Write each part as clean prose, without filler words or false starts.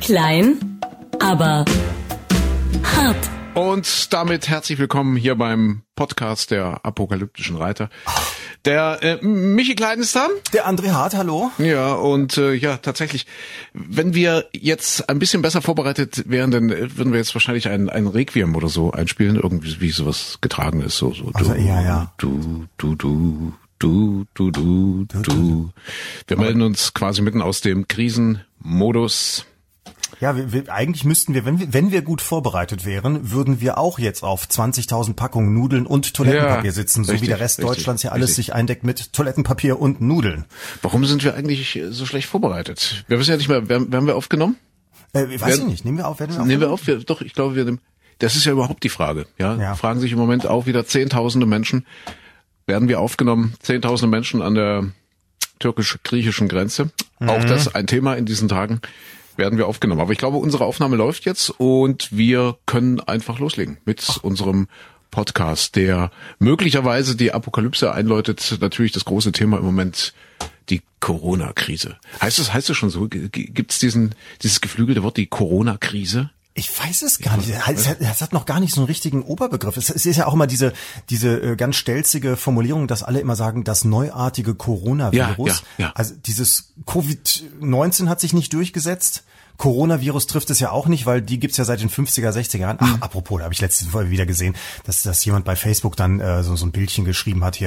Klein, aber hart. Und damit herzlich willkommen hier beim Podcast der apokalyptischen Reiter. Der Michi Klein ist da. Der André Hart, hallo. Ja, und ja, tatsächlich, wenn wir jetzt ein bisschen besser vorbereitet wären, dann würden wir jetzt wahrscheinlich ein Requiem oder so einspielen, irgendwie wie sowas getragen ist. So also eher, ja. Du. Wir melden uns quasi mitten aus dem Krisenmodus. Ja, eigentlich müssten wir, wenn wir gut vorbereitet wären, würden wir auch jetzt auf 20.000 Packungen Nudeln und Toilettenpapier sitzen, so wie der Rest Deutschlands ja alles sich eindeckt mit Toilettenpapier und Nudeln. Warum sind wir eigentlich so schlecht vorbereitet? Wir wissen ja nicht mehr, werden wir aufgenommen? Weiß ich nicht. Nehmen wir auf? Nehmen wir auf? Doch, ich glaube, wir nehmen. Das ist ja überhaupt die Frage. Ja, fragen sich im Moment auch wieder Zehntausende Menschen. Werden wir aufgenommen? Zehntausende Menschen an der türkisch-griechischen Grenze. Auch das ein Thema in diesen Tagen. Werden wir aufgenommen. Aber ich glaube, unsere Aufnahme läuft jetzt und wir können einfach loslegen mit unserem Podcast, der möglicherweise die Apokalypse einläutet. Natürlich das große Thema im Moment, die Corona-Krise. Heißt es schon so? Gibt's dieses geflügelte Wort, die Corona-Krise? Ich weiß es gar nicht. Es hat noch gar nicht so einen richtigen Oberbegriff. Es ist ja auch immer diese ganz stelzige Formulierung, dass alle immer sagen, das neuartige Coronavirus. Ja. Also dieses Covid-19 hat sich nicht durchgesetzt. Coronavirus trifft es ja auch nicht, weil die gibt's ja seit den 50er, 60er Jahren. Ach, apropos, da habe ich letzte Folge wieder gesehen, dass jemand bei Facebook dann so ein Bildchen geschrieben hat hier.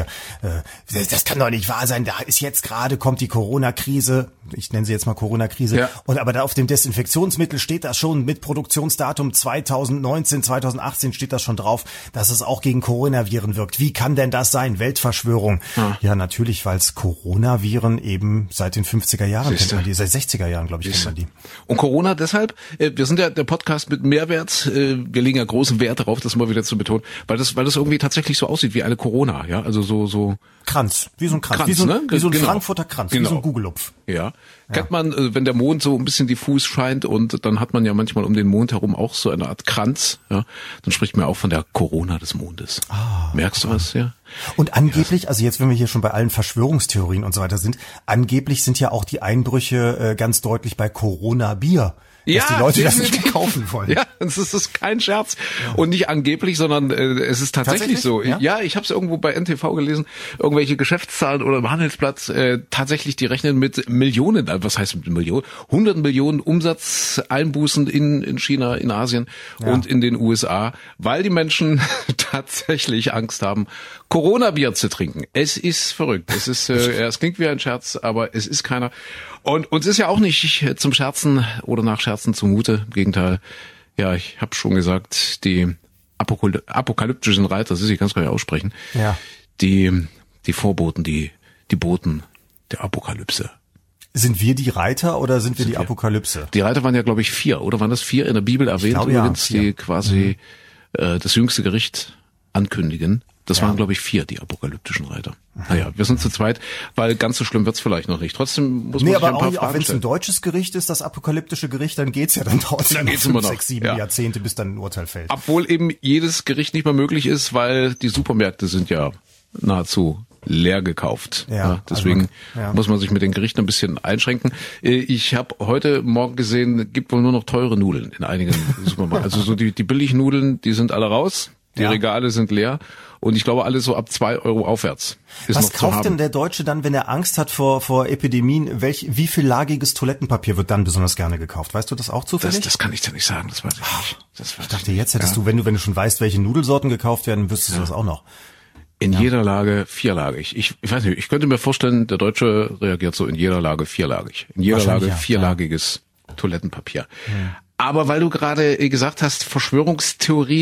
Das kann doch nicht wahr sein, da ist jetzt gerade, kommt die Corona-Krise. Ich nenne sie jetzt mal Corona-Krise. Ja. Und aber da auf dem Desinfektionsmittel steht das schon mit Produktionsdatum 2019, 2018 steht das schon drauf, dass es auch gegen Coronaviren wirkt. Wie kann denn das sein? Weltverschwörung. Ja, natürlich, weil es Coronaviren eben seit den 50er Jahren kennt man die, seit 60er Jahren, glaube ich, kennt man die. Und Corona deshalb, wir sind ja der Podcast mit Mehrwert, wir legen ja großen Wert darauf, das mal wieder zu betonen, weil das irgendwie tatsächlich so aussieht wie eine Corona, ja, also so Kranz, wie so ein Kranz, wie so ein genau. Frankfurter Kranz, wie so ein Gugelupf. Ja. Kennt man, wenn der Mond so ein bisschen diffus scheint und dann hat man ja manchmal um den Mond herum auch so eine Art Kranz, ja, dann spricht man auch von der Corona des Mondes. Merkst du was, ja? Und angeblich, also jetzt, wenn wir hier schon bei allen Verschwörungstheorien und so weiter sind, angeblich sind ja auch die Einbrüche ganz deutlich bei Corona-Bier. Dass die Leute das nicht kaufen wollen. Ja, das ist kein Scherz. Ja. Und nicht angeblich, sondern es ist tatsächlich so. Ja, ich habe es irgendwo bei NTV gelesen, irgendwelche Geschäftszahlen oder im Handelsplatz, tatsächlich, die rechnen mit Millionen, was heißt mit Millionen? 100 Millionen Umsatzeinbußen in China, in Asien und in den USA, weil die Menschen tatsächlich Angst haben, Corona-Bier zu trinken. Es ist verrückt. Es klingt wie ein Scherz, aber es ist keiner. Und uns ist ja auch nicht zum Scherzen oder nach Scherzen zumute. Im Gegenteil. Ja, ich habe schon gesagt, die apokalyptischen Reiter, das ist, ich kann es gar nicht aussprechen. Ja. Die Vorboten, die Boten der Apokalypse. Sind wir die Reiter oder sind wir die Apokalypse? Die Reiter waren ja, glaube ich, 4, oder waren das 4 in der Bibel erwähnt, glaube, übrigens, die quasi das jüngste Gericht ankündigen. Das waren, glaube ich, 4, die apokalyptischen Reiter. Naja, wir sind zu zweit, weil ganz so schlimm wird's vielleicht noch nicht. Trotzdem muss man sich ein paar Fragen stellen. Aber auch wenn es ein deutsches Gericht ist, das apokalyptische Gericht, dann geht's ja dann trotzdem noch 5, 6, 7 Jahrzehnte, bis dann ein Urteil fällt. Obwohl eben jedes Gericht nicht mehr möglich ist, weil die Supermärkte sind ja nahezu leer gekauft. Ja, deswegen muss man sich mit den Gerichten ein bisschen einschränken. Ich habe heute Morgen gesehen, gibt wohl nur noch teure Nudeln in einigen Supermärkten. Also so die Billignudeln, die sind alle raus. Die Regale sind leer und ich glaube, alles so ab 2 Euro aufwärts ist Was noch zu kauft haben. denn der Deutsche dann, wenn er Angst hat vor Epidemien? Wie viel lagiges Toilettenpapier wird dann besonders gerne gekauft? Weißt du das auch zufällig? Das kann ich dir nicht sagen, das weiß ich nicht. Ich dachte, jetzt hättest du, wenn du schon weißt, welche Nudelsorten gekauft werden, wüsstest du das auch noch. In jeder Lage vierlagig. Ich weiß nicht, ich könnte mir vorstellen, der Deutsche reagiert so in jeder Lage vierlagig. In jeder Lage vierlagiges Toilettenpapier. Aber weil du gerade gesagt hast, Verschwörungstheorie,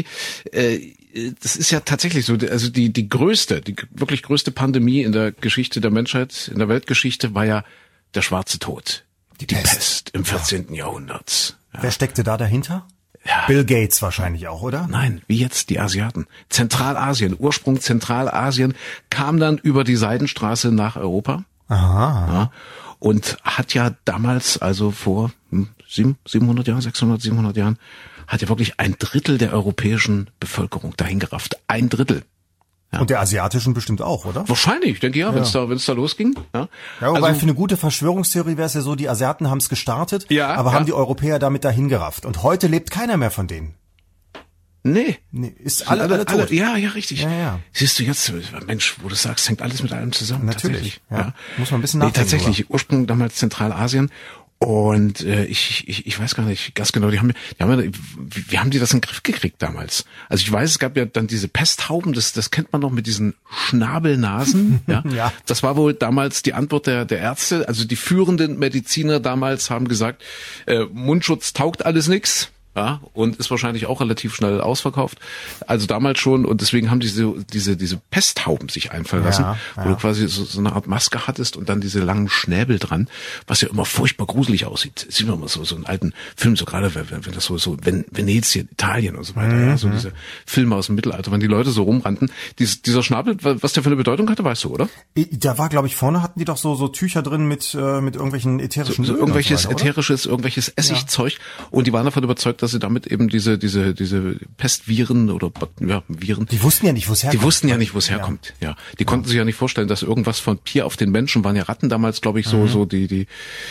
das ist ja tatsächlich so, also die wirklich größte Pandemie in der Geschichte der Menschheit, in der Weltgeschichte war ja der Schwarze Tod. Die Pest im 14. Jahrhundert. Ja. Wer steckte da dahinter? Ja. Bill Gates wahrscheinlich auch, oder? Nein, wie jetzt die Asiaten. Zentralasien, Ursprung Zentralasien, kam dann über die Seidenstraße nach Europa. Aha. Ja, und hat ja damals, also vor 700 Jahren, hat ja wirklich 1/3 der europäischen Bevölkerung dahin gerafft. 1/3. Ja. Und der asiatischen bestimmt auch, oder? Wahrscheinlich, denke ich, ja, wenn es da losging. Ja, wobei für eine gute Verschwörungstheorie wäre es ja so, die Asiaten haben es gestartet, aber haben die Europäer damit dahin gerafft. Und heute lebt keiner mehr von denen. Nee. Ist alle tot. Ja, richtig. Ja. Siehst du jetzt, Mensch, wo du sagst, hängt alles mit allem zusammen. Natürlich. Ja. Muss man ein bisschen nachdenken. Tatsächlich, Ursprung damals Zentralasien. Und ich weiß gar nicht ganz genau, wie haben die das in den Griff gekriegt damals? Also ich weiß, es gab ja dann diese Pesthauben, das kennt man noch mit diesen Schnabelnasen. Ja? Ja. Das war wohl damals die Antwort der Ärzte. Also die führenden Mediziner damals haben gesagt, Mundschutz taugt alles nix. Ja, und ist wahrscheinlich auch relativ schnell ausverkauft. Also damals schon, und deswegen haben diese Pesthauben sich einfallen lassen, wo du quasi so eine Art Maske hattest und dann diese langen Schnäbel dran, was ja immer furchtbar gruselig aussieht. Sieht man mal so einen alten Film, so gerade wenn das so Venetien, Italien und so weiter, ja, so diese Filme aus dem Mittelalter, wenn die Leute so rumrannten. Dieser Schnabel, was der für eine Bedeutung hatte, weißt du, oder? Da war, glaube ich, vorne hatten die doch so Tücher drin mit irgendwelchen ätherischen Ölen irgendwelches ätherisches Essigzeug, und die waren davon überzeugt, dass sie damit eben diese Pestviren oder Viren. Die wussten ja nicht, wo es herkommt. Ja. Die konnten sich ja nicht vorstellen, dass irgendwas von Tier auf den Menschen, waren ja Ratten damals, glaube ich, so die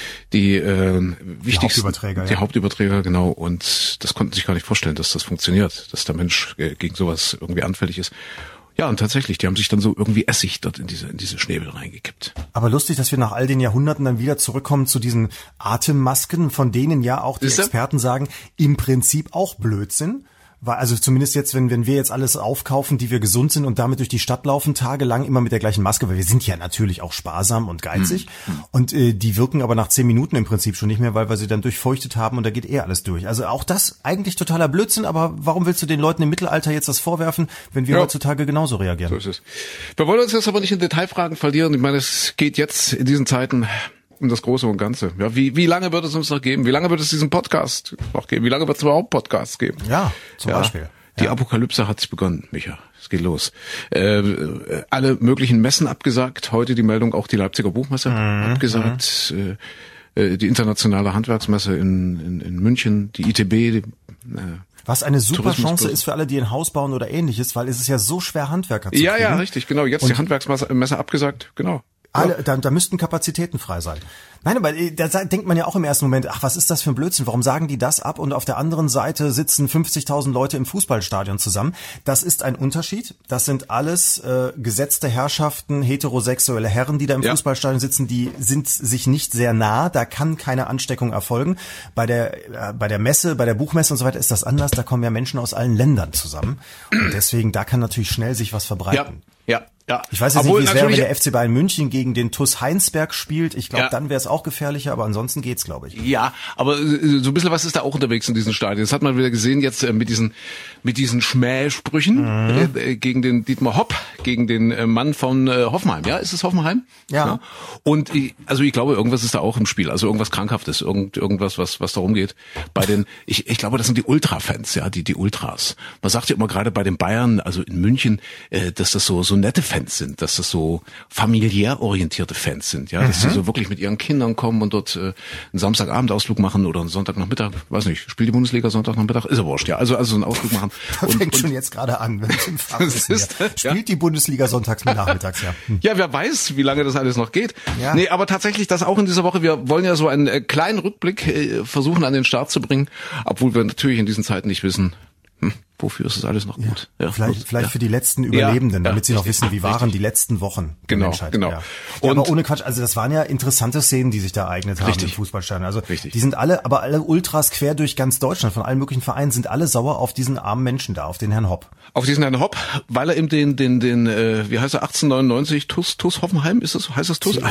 wichtigsten Hauptüberträger, genau. Und das konnten sich gar nicht vorstellen, dass das funktioniert, dass der Mensch gegen sowas irgendwie anfällig ist. Ja, und tatsächlich, die haben sich dann so irgendwie Essig dort in diese Schnäbel reingekippt. Aber lustig, dass wir nach all den Jahrhunderten dann wieder zurückkommen zu diesen Atemmasken, von denen ja auch die Experten sagen, im Prinzip auch Blödsinn. Weil, also zumindest jetzt, wenn wir jetzt alles aufkaufen, die wir gesund sind und damit durch die Stadt laufen, tagelang immer mit der gleichen Maske, weil wir sind ja natürlich auch sparsam und geizig. Und die wirken aber nach 10 Minuten im Prinzip schon nicht mehr, weil wir sie dann durchfeuchtet haben und da geht alles durch. Also auch das eigentlich totaler Blödsinn, aber warum willst du den Leuten im Mittelalter jetzt das vorwerfen, wenn wir heutzutage genauso reagieren? So ist es. Wir wollen uns jetzt aber nicht in Detailfragen verlieren. Ich meine, es geht jetzt in diesen Zeiten um das Große und Ganze. Ja, wie lange wird es uns noch geben? Wie lange wird es diesen Podcast noch geben? Wie lange wird es überhaupt Podcasts geben? Ja, zum Beispiel. Die Apokalypse hat begonnen, Micha. Es geht los. Alle möglichen Messen abgesagt. Heute die Meldung, auch die Leipziger Buchmesse abgesagt. Die internationale Handwerksmesse in München, die ITB. Was eine super Chance ist für alle, die ein Haus bauen oder ähnliches, weil es ist ja so schwer, Handwerker zu kriegen. Ja, richtig, genau. Jetzt die Handwerksmesse abgesagt, genau. Da müssten Kapazitäten frei sein. Nein, aber da denkt man ja auch im ersten Moment, ach, was ist das für ein Blödsinn? Warum sagen die das ab? Und auf der anderen Seite sitzen 50.000 Leute im Fußballstadion zusammen. Das ist ein Unterschied. Das sind alles gesetzte Herrschaften, heterosexuelle Herren, die da im Fußballstadion sitzen. Die sind sich nicht sehr nah. Da kann keine Ansteckung erfolgen. Bei der Messe, bei der Buchmesse und so weiter ist das anders. Da kommen ja Menschen aus allen Ländern zusammen. Und deswegen, da kann natürlich schnell sich was verbreiten. Ja. Ich weiß jetzt nicht, wie es wäre, wenn der FC Bayern München gegen den TuS Heinsberg spielt. Ich glaube, dann wäre es auch gefährlicher, aber ansonsten geht's, glaube ich. Ja, aber so ein bisschen was ist da auch unterwegs in diesen Stadien. Das hat man wieder gesehen jetzt mit diesen Schmähsprüchen gegen den Dietmar Hopp, gegen den Mann von Hoffenheim. Ja, ist es Hoffenheim? Ja. Und ich glaube, irgendwas ist da auch im Spiel. Also irgendwas Krankhaftes, irgendwas, was da rumgeht. Bei den, ich glaube, das sind die Ultra-Fans, ja, die Ultras. Man sagt ja immer gerade bei den Bayern, also in München, dass das so nette Fans sind, dass das so familiär orientierte Fans sind, ja, dass die so wirklich mit ihren Kindern kommen und dort einen Samstagabendausflug machen oder einen Sonntagnachmittag, weiß nicht, spielt die Bundesliga Sonntagnachmittag, ist ja wurscht, ja, also so einen Ausflug machen. Fängt schon jetzt gerade an, wenn es im Fach ist. Spielt die Bundesliga sonntags mit nachmittags, ja. Ja, wer weiß, wie lange das alles noch geht. Ja. Nee, aber tatsächlich das auch in dieser Woche, wir wollen ja so einen kleinen Rückblick versuchen an den Start zu bringen, obwohl wir natürlich in diesen Zeiten nicht wissen, wofür ist es alles noch gut? Ja, vielleicht für die letzten Überlebenden, damit sie noch wissen, wie waren die letzten Wochen der Menschheit. Genau. Ja, aber ohne Quatsch, also das waren ja interessante Szenen, die sich da ereignet haben im Fußballstadion. Also die sind alle Ultras quer durch ganz Deutschland, von allen möglichen Vereinen, sind alle sauer auf diesen armen Menschen da, auf den Herrn Hopp. Auf diesen Herrn Hopp, weil er eben den wie heißt er, 1899 TuS Hoffenheim, heißt das TuS?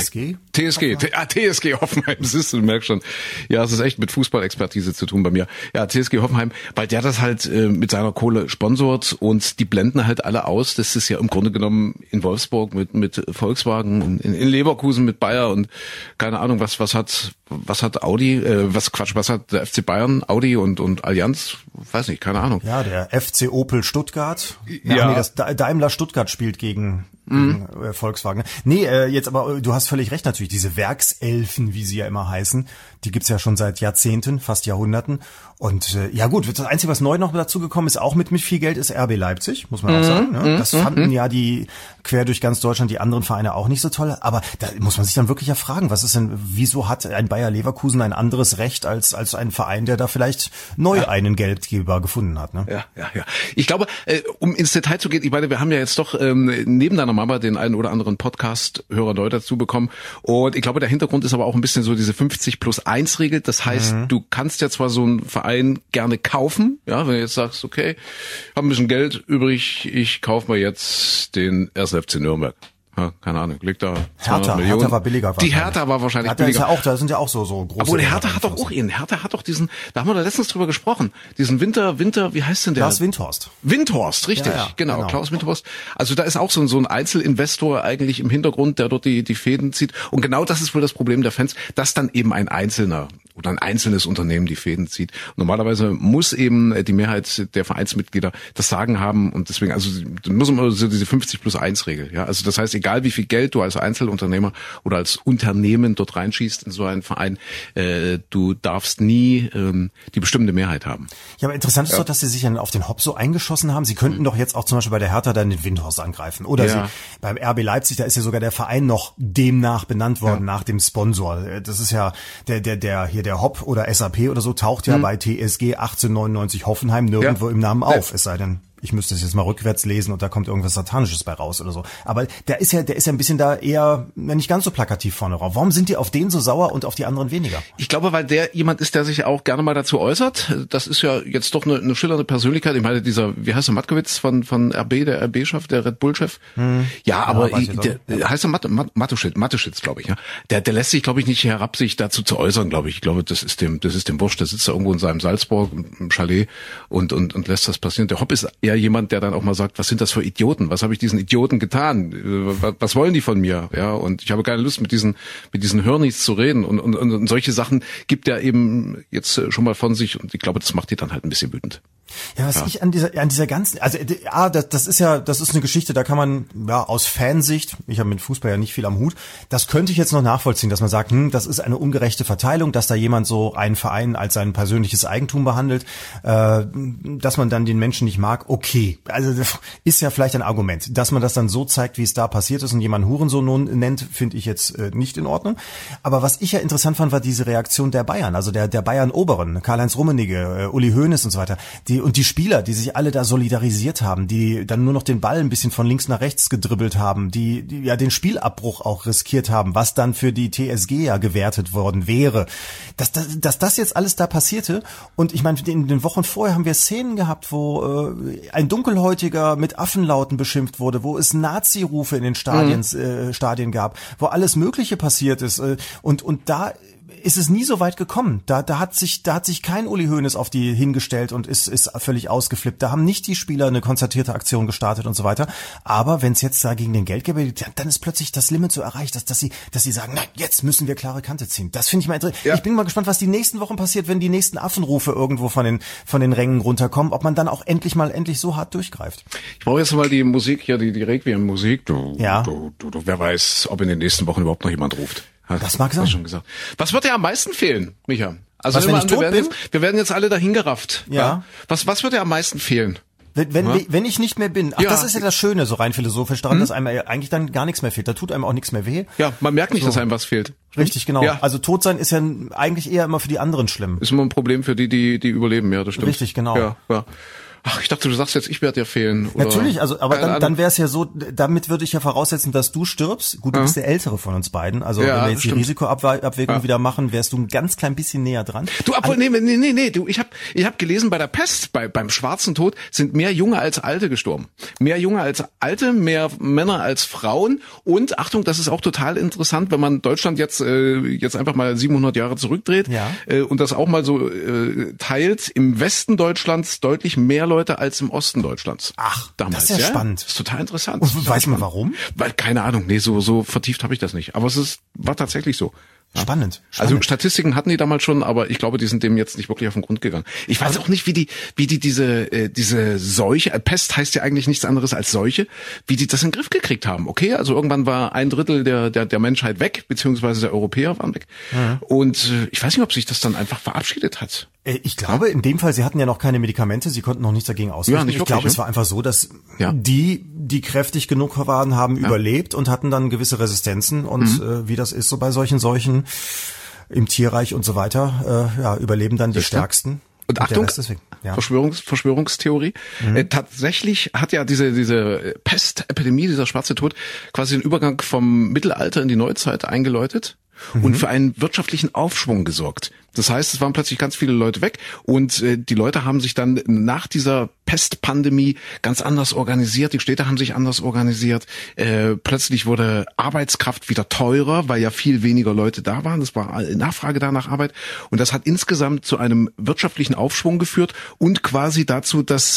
TSG Hoffenheim, du merkst schon. Ja, es ist echt mit Fußballexpertise zu tun bei mir. Ja, TSG Hoffenheim, weil der das halt mit seiner Kohle sponsort und die blenden halt alle aus. Das ist ja im Grunde genommen in Wolfsburg mit Volkswagen, in Leverkusen mit Bayer und keine Ahnung, was hat Audi, was hat der FC Bayern, Audi und Allianz, weiß nicht, keine Ahnung. Ja, der FC Opel Stuttgart. Das Daimler Stuttgart spielt gegen Volkswagen. Nee, jetzt aber, du hast völlig recht natürlich, diese Werkselfen, wie sie ja immer heißen, die gibt's ja schon seit Jahrzehnten, fast Jahrhunderten. Und ja gut, das Einzige, was neu noch dazu gekommen ist, auch mit viel Geld, ist RB Leipzig, muss man auch sagen. Ne? Das fanden ja die quer durch ganz Deutschland die anderen Vereine auch nicht so toll. Aber da muss man sich dann wirklich ja fragen, was ist denn, wieso hat ein Bayer Leverkusen ein anderes Recht als ein Verein, der da vielleicht neu einen Geldgeber gefunden hat? Ne? Ja. Ich glaube, um ins Detail zu gehen, ich meine, wir haben ja jetzt doch neben deiner Mama den einen oder anderen Podcast-Hörer neu dazu bekommen. Und ich glaube, der Hintergrund ist aber auch ein bisschen so diese 50+1-Regel. Das heißt, du kannst ja zwar so einen Verein gerne kaufen, ja, wenn du jetzt sagst, okay, habe ein bisschen Geld übrig, ich kaufe mir jetzt den 1. FC Nürnberg. Ja, keine Ahnung, liegt da 200 Millionen. Hertha war billiger. Die Hertha war wahrscheinlich billiger. Ist ja auch, da sind ja auch so große. Obwohl, Hertha hat doch auch ihn. Hertha hat doch diesen, da haben wir da letztens drüber gesprochen, diesen Winter, wie heißt denn der? Klaus Windhorst. Windhorst, richtig, ja, genau, Klaus Windhorst. Also da ist auch so ein Einzelinvestor eigentlich im Hintergrund, der dort die Fäden zieht. Und genau das ist wohl das Problem der Fans, dass dann eben ein Einzelner oder ein einzelnes Unternehmen die Fäden zieht. Normalerweise muss eben die Mehrheit der Vereinsmitglieder das Sagen haben und deswegen, also muss immer so diese 50+1-Regel, ja. Also das heißt, egal wie viel Geld du als Einzelunternehmer oder als Unternehmen dort reinschießt in so einen Verein, du darfst nie die bestimmte Mehrheit haben. Ja, aber interessant ist doch, dass sie sich auf den Hop so eingeschossen haben. Sie könnten doch jetzt auch zum Beispiel bei der Hertha dann den Windhorst angreifen. Oder sie beim RB Leipzig, da ist ja sogar der Verein noch demnach benannt worden, nach dem Sponsor. Das ist ja der Hop oder SAP oder so taucht ja bei TSG 1899 Hoffenheim nirgendwo im Namen auf. Es sei denn, ich müsste es jetzt mal rückwärts lesen und da kommt irgendwas Satanisches bei raus oder so. Aber der ist ja ein bisschen da eher nicht ganz so plakativ vorne drauf. Warum sind die auf den so sauer und auf die anderen weniger? Ich glaube, weil der jemand ist, der sich auch gerne mal dazu äußert. Das ist ja jetzt doch eine schillernde Persönlichkeit. Ich meine, dieser, wie heißt der, Matkowitz von RB, der RB-Chef, der Red Bull-Chef? Ja, aber der heißt er Mateschitz, glaube ich, ja. Der lässt sich, glaube ich, nicht herab, sich dazu zu äußern, glaube ich. Ich glaube, das ist dem wurscht. Der sitzt da irgendwo in seinem Salzburg im Chalet und lässt das passieren. Der Hopp ist eher jemand, der dann auch mal sagt, was sind das für Idioten? Was habe ich diesen Idioten getan? Was wollen die von mir? Ja, und ich habe keine Lust, mit diesen Hörnis zu reden. Und solche Sachen gibt er eben jetzt schon mal von sich. Und ich glaube, das macht die dann halt ein bisschen wütend. Ja, ich an dieser ganzen, also das ist eine Geschichte, da kann man aus Fansicht, ich habe mit Fußball ja nicht viel am Hut, das könnte ich jetzt noch nachvollziehen, dass man sagt, das ist eine ungerechte Verteilung, dass da jemand so einen Verein als sein persönliches Eigentum behandelt, dass man dann den Menschen nicht mag. Okay, also das ist ja vielleicht ein Argument, dass man das dann so zeigt, wie es da passiert ist und jemanden Hurensohn nennt, finde ich jetzt nicht in Ordnung. Aber was ich ja interessant fand, war diese Reaktion der Bayern, also der Bayern-Oberen, Karl-Heinz Rummenigge, Uli Hoeneß und so weiter. Die Spieler, die sich alle da solidarisiert haben, die dann nur noch den Ball ein bisschen von links nach rechts gedribbelt haben, die ja den Spielabbruch auch riskiert haben, was dann für die TSG ja gewertet worden wäre. Dass das jetzt alles da passierte und ich meine, in den Wochen vorher haben wir Szenen gehabt, wo ein Dunkelhäutiger mit Affenlauten beschimpft wurde, wo es Nazi-Rufe in den Stadien gab, wo alles Mögliche passiert ist und da ist es nie so weit gekommen. Da hat sich kein Uli Hoeneß auf die hingestellt und ist völlig ausgeflippt. Da haben nicht die Spieler eine konzertierte Aktion gestartet und so weiter. Aber wenn es jetzt da gegen den Geldgeber geht, dann ist plötzlich das Limit so erreicht, dass sie sagen, na, jetzt müssen wir klare Kante ziehen. Das finde ich mal interessant. Ja. Ich bin mal gespannt, was die nächsten Wochen passiert, wenn die nächsten Affenrufe irgendwo von den Rängen runterkommen, ob man dann auch endlich so hart durchgreift. Ich brauche jetzt mal die Musik hier, die Requiem-Musik. Wer weiß, ob in den nächsten Wochen überhaupt noch jemand ruft. Das mag sein. Schon gesagt. Was wird dir am meisten fehlen, Micha? Also wenn ich tot bin? Wir werden jetzt alle dahin gerafft. Ja. Was wird dir am meisten fehlen? Wenn ich nicht mehr bin. Ach, das ist ja das Schöne, so rein philosophisch daran, dass einem eigentlich dann gar nichts mehr fehlt. Da tut einem auch nichts mehr weh. Ja, man merkt nicht, dass einem was fehlt. Richtig, genau. Ja. Also tot sein ist ja eigentlich eher immer für die anderen schlimm. Ist immer ein Problem für die überleben, ja, das stimmt. Richtig, genau. Ja. Ach, ich dachte, du sagst jetzt, ich werde dir fehlen. Oder? Natürlich, also aber dann wäre es ja so, damit würde ich ja voraussetzen, dass du stirbst. Gut, du bist der Ältere von uns beiden. Also wenn wir jetzt die Risikoabwägung wieder machen, wärst du ein ganz klein bisschen näher dran. Du, nee, du, ich hab gelesen, bei der Pest, beim Schwarzen Tod sind mehr Junge als Alte gestorben. Mehr Junge als Alte, mehr Männer als Frauen. Und Achtung, das ist auch total interessant, wenn man Deutschland jetzt einfach mal 700 Jahre zurückdreht und das auch mal so teilt. Im Westen Deutschlands deutlich mehr Leute als im Osten Deutschlands. Ach, damals, das ist ja spannend. Das ist total interessant. Und weiß man warum? Weil, keine Ahnung, nee, so vertieft habe ich das nicht. Aber war tatsächlich so. Spannend. Also Statistiken hatten die damals schon, aber ich glaube, die sind dem jetzt nicht wirklich auf den Grund gegangen. Ich weiß auch nicht, wie die diese Seuche, Pest heißt ja eigentlich nichts anderes als Seuche, wie die das in den Griff gekriegt haben. Okay, also irgendwann war 1/3 der Menschheit weg, beziehungsweise der Europäer waren weg. Mhm. Und ich weiß nicht, ob sich das dann einfach verabschiedet hat. Ich glaube, in dem Fall, sie hatten ja noch keine Medikamente, sie konnten noch nichts dagegen ausrichten. Ja, nicht wirklich, ich glaube, es war einfach so, dass die kräftig genug waren, haben überlebt und hatten dann gewisse Resistenzen und wie das ist so bei solchen Seuchen im Tierreich und so weiter, überleben dann die Stärksten. Und Achtung, Verschwörungstheorie. Tatsächlich hat ja diese Pestepidemie, dieser schwarze Tod, quasi den Übergang vom Mittelalter in die Neuzeit eingeläutet und für einen wirtschaftlichen Aufschwung gesorgt. Das heißt, es waren plötzlich ganz viele Leute weg und die Leute haben sich dann nach dieser Pestpandemie ganz anders organisiert. Die Städte haben sich anders organisiert. Plötzlich wurde Arbeitskraft wieder teurer, weil ja viel weniger Leute da waren. Das war Nachfrage da nach Arbeit. Und das hat insgesamt zu einem wirtschaftlichen Aufschwung geführt und quasi dazu, dass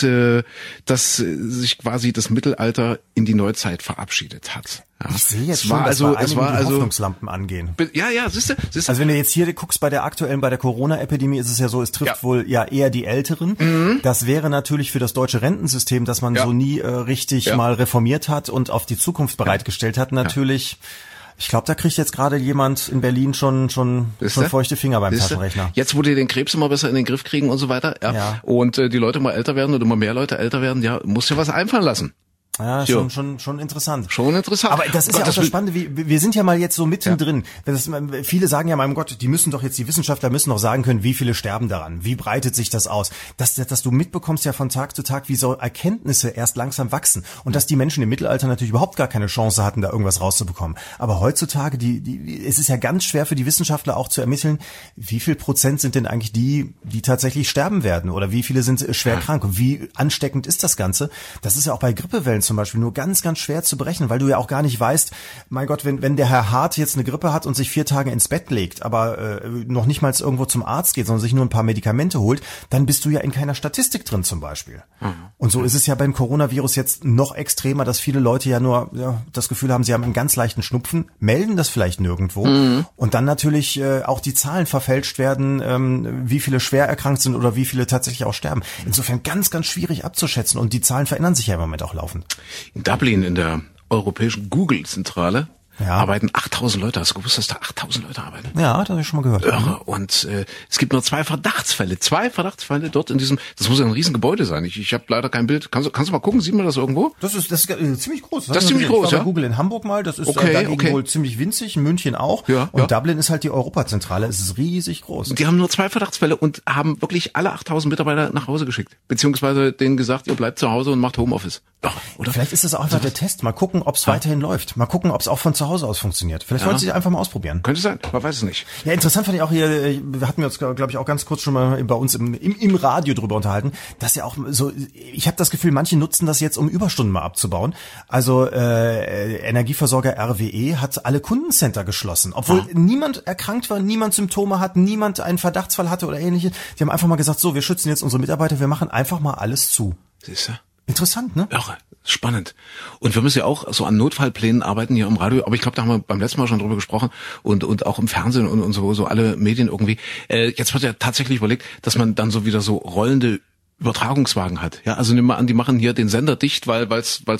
sich quasi das Mittelalter in die Neuzeit verabschiedet hat. Ja. Ich sehe jetzt schon, dass bei einigen die Hoffnungslampen angehen. Ja, siehst du. Also wenn du jetzt hier guckst bei der Corona-Epidemie, ist es ja so, es trifft wohl ja eher die Älteren. Mhm. Das wäre natürlich für das deutsche Rentensystem, das man so nie richtig mal reformiert hat und auf die Zukunft bereitgestellt hat, natürlich. Ich glaube, da kriegt jetzt gerade jemand in Berlin schon feuchte Finger beim Taschenrechner. Jetzt, wo die den Krebs immer besser in den Griff kriegen und so weiter, und die Leute mal älter werden oder immer mehr Leute älter werden, muss ja was einfallen lassen. Ja, schon interessant. Schon interessant. Aber das ist ja auch das Spannende, wir sind ja mal jetzt so mittendrin. Viele sagen ja, mein Gott, die Wissenschaftler müssen doch sagen können, wie viele sterben daran, wie breitet sich das aus. Dass du mitbekommst ja von Tag zu Tag, wie so Erkenntnisse erst langsam wachsen. Und dass die Menschen im Mittelalter natürlich überhaupt gar keine Chance hatten, da irgendwas rauszubekommen. Aber heutzutage, es ist ja ganz schwer für die Wissenschaftler auch zu ermitteln, wie viel Prozent sind denn eigentlich die tatsächlich sterben werden oder wie viele sind schwer krank und wie ansteckend ist das Ganze. Das ist ja auch bei Grippewellen zum Beispiel nur ganz, ganz schwer zu berechnen, weil du ja auch gar nicht weißt, mein Gott, wenn der Herr Hart jetzt eine Grippe hat und sich 4 Tage ins Bett legt, aber noch nicht mal irgendwo zum Arzt geht, sondern sich nur ein paar Medikamente holt, dann bist du ja in keiner Statistik drin zum Beispiel. Mhm. Und so ist es ja beim Coronavirus jetzt noch extremer, dass viele Leute ja nur das Gefühl haben, sie haben einen ganz leichten Schnupfen, melden das vielleicht nirgendwo und dann natürlich auch die Zahlen verfälscht werden, wie viele schwer erkrankt sind oder wie viele tatsächlich auch sterben. Insofern ganz, ganz schwierig abzuschätzen und die Zahlen verändern sich ja im Moment auch laufend. In Dublin, in der europäischen Google-Zentrale, arbeiten 8.000 Leute. Hast du gewusst, dass da 8.000 Leute arbeiten? Ja, das habe ich schon mal gehört. Irre. Und es gibt nur 2 Verdachtsfälle. 2 Verdachtsfälle dort in diesem, das muss ja ein Riesengebäude sein. Ich habe leider kein Bild. Kannst du mal gucken, sieht man das irgendwo? Das ist ziemlich groß. Das ist ziemlich groß, ja. Google in Hamburg mal, das ist wohl ziemlich winzig, in München auch. Ja, und Dublin ist halt die Europazentrale, es ist riesig groß. Und die haben nur 2 Verdachtsfälle und haben wirklich alle 8.000 Mitarbeiter nach Hause geschickt. Beziehungsweise denen gesagt, ihr bleibt zu Hause und macht Homeoffice. Oder? Vielleicht ist das auch einfach der Test. Mal gucken, ob es weiterhin läuft. Mal gucken, ob es auch von zu Hause aus funktioniert. Vielleicht wollen Sie einfach mal ausprobieren. Könnte sein, man weiß es nicht. Ja, interessant fand ich auch hier, wir hatten uns, glaube ich, auch ganz kurz schon mal bei uns im Radio drüber unterhalten, dass ja auch so, ich habe das Gefühl, manche nutzen das jetzt, um Überstunden mal abzubauen. Also Energieversorger RWE hat alle Kundencenter geschlossen, obwohl niemand erkrankt war, niemand Symptome hat, niemand einen Verdachtsfall hatte oder ähnliches. Die haben einfach mal gesagt, so, wir schützen jetzt unsere Mitarbeiter, wir machen einfach mal alles zu. Siehst du? Interessant, ne? Ja, spannend. Und wir müssen ja auch so an Notfallplänen arbeiten hier im Radio, aber ich glaube, da haben wir beim letzten Mal schon drüber gesprochen und auch im Fernsehen und so alle Medien irgendwie. Jetzt wird ja tatsächlich überlegt, dass man dann so wieder so rollende Übertragungswagen hat. Ja, also nimm mal an, die machen hier den Sender dicht, weil es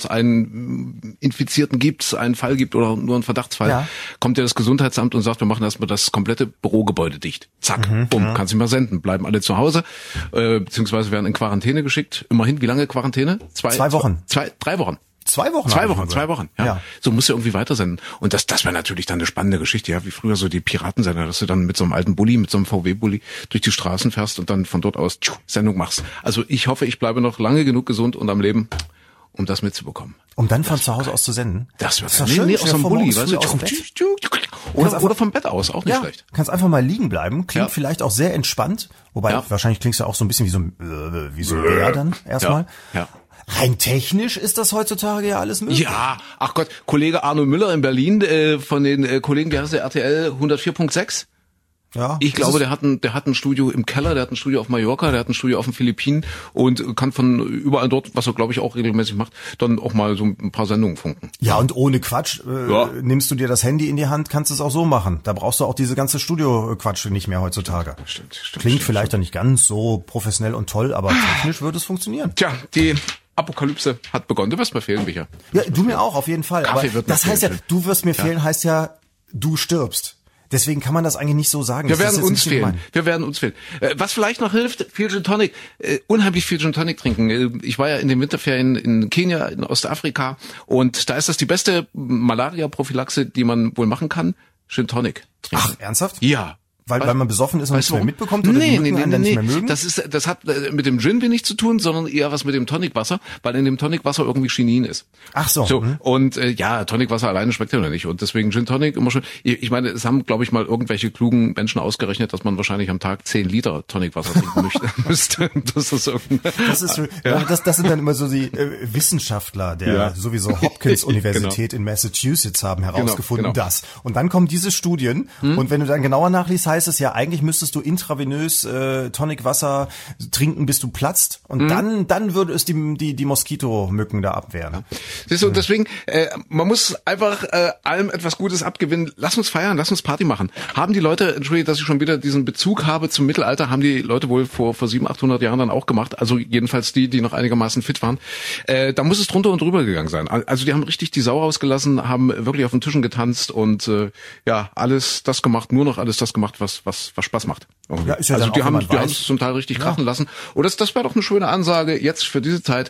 einen Infizierten gibt, einen Fall gibt oder nur einen Verdachtsfall. Kommt ja das Gesundheitsamt und sagt, wir machen erstmal das komplette Bürogebäude dicht. Zack, bumm, kannst nicht mehr senden. Bleiben alle zu Hause, beziehungsweise werden in Quarantäne geschickt. Immerhin, wie lange Quarantäne? 2 Wochen. 3 Wochen. 2 Wochen? 2 Wochen, ja. So musst du irgendwie weitersenden. Und das wäre natürlich dann eine spannende Geschichte, ja, wie früher so die Piratensender, dass du dann mit so einem alten Bulli, mit so einem VW-Bulli durch die Straßen fährst und dann von dort aus Sendung machst. Also ich hoffe, ich bleibe noch lange genug gesund und am Leben, um das mitzubekommen. Um dann von zu Hause aus zu senden? Das wird schön. Nee, aus dem Bulli, weißt du? Oder vom Bett aus, auch nicht schlecht. Kannst einfach mal liegen bleiben, klingt vielleicht auch sehr entspannt, wobei wahrscheinlich klingst du auch so ein bisschen wie so ein Bär dann erstmal. Ja. Rein technisch ist das heutzutage ja alles möglich. Ja, ach Gott, Kollege Arno Müller in Berlin von den Kollegen, wie heißt der, RTL 104.6? Ja, ich glaube, der hat ein Studio im Keller, der hat ein Studio auf Mallorca, der hat ein Studio auf den Philippinen und kann von überall dort, was er glaube ich auch regelmäßig macht, dann auch mal so ein paar Sendungen funken. Ja, und ohne Quatsch, nimmst du dir das Handy in die Hand, kannst es auch so machen. Da brauchst du auch diese ganze Studio-Quatsch nicht mehr heutzutage. Stimmt. Klingt vielleicht dann nicht ganz so professionell und toll, aber technisch würde es funktionieren. Tja, die Apokalypse hat begonnen. Du wirst mir fehlen, Micha. Ja, du mir auch, auf jeden Fall. Kaffee aber wird mir das heißt ja, fehlen. du wirst mir fehlen, heißt ja, du stirbst. Deswegen kann man das eigentlich nicht so sagen. Wir werden uns fehlen. Was vielleicht noch hilft, viel Gin Tonic. Unheimlich viel Gin Tonic trinken. Ich war ja in den Winterferien in Kenia, in Ostafrika. Und da ist das die beste Malaria-Prophylaxe, die man wohl machen kann. Gin Tonic trinken. Ach, ernsthaft? Ja. Weil man besoffen ist und nichts mehr mitbekommt oder die Mücken einen dann nicht mehr mögen? Das hat mit dem Gin wenig zu tun, sondern eher was mit dem Tonicwasser, weil in dem Tonicwasser irgendwie Chinin ist. Ach so. Und Tonicwasser alleine schmeckt ja noch nicht. Und deswegen Gin Tonic immer schon. Ich meine, es haben, glaube ich, mal irgendwelche klugen Menschen ausgerechnet, dass man wahrscheinlich am Tag 10 Liter Tonicwasser trinken müsste. Das sind dann immer so die Wissenschaftler der sowieso Hopkins-Universität in Massachusetts haben herausgefunden, das. Und dann kommen diese Studien und wenn du dann genauer nachliest, heißt es ja, eigentlich müsstest du intravenös Tonicwasser trinken, bis du platzt. Und dann würde es die Moskitomücken da abwehren. Ja. Siehst du, deswegen, man muss einfach allem etwas Gutes abgewinnen. Lass uns feiern, lass uns Party machen. Haben die Leute, entschuldige, dass ich schon wieder diesen Bezug habe zum Mittelalter, haben die Leute wohl vor 700, 800 Jahren dann auch gemacht. Also jedenfalls die noch einigermaßen fit waren. Da muss es drunter und drüber gegangen sein. Also die haben richtig die Sau rausgelassen, haben wirklich auf den Tischen getanzt und alles das gemacht, nur noch alles das gemacht, was Spaß macht. Ja, ist ja also dann die auch, haben es zum Teil richtig krachen lassen. Und das wäre doch eine schöne Ansage jetzt für diese Zeit,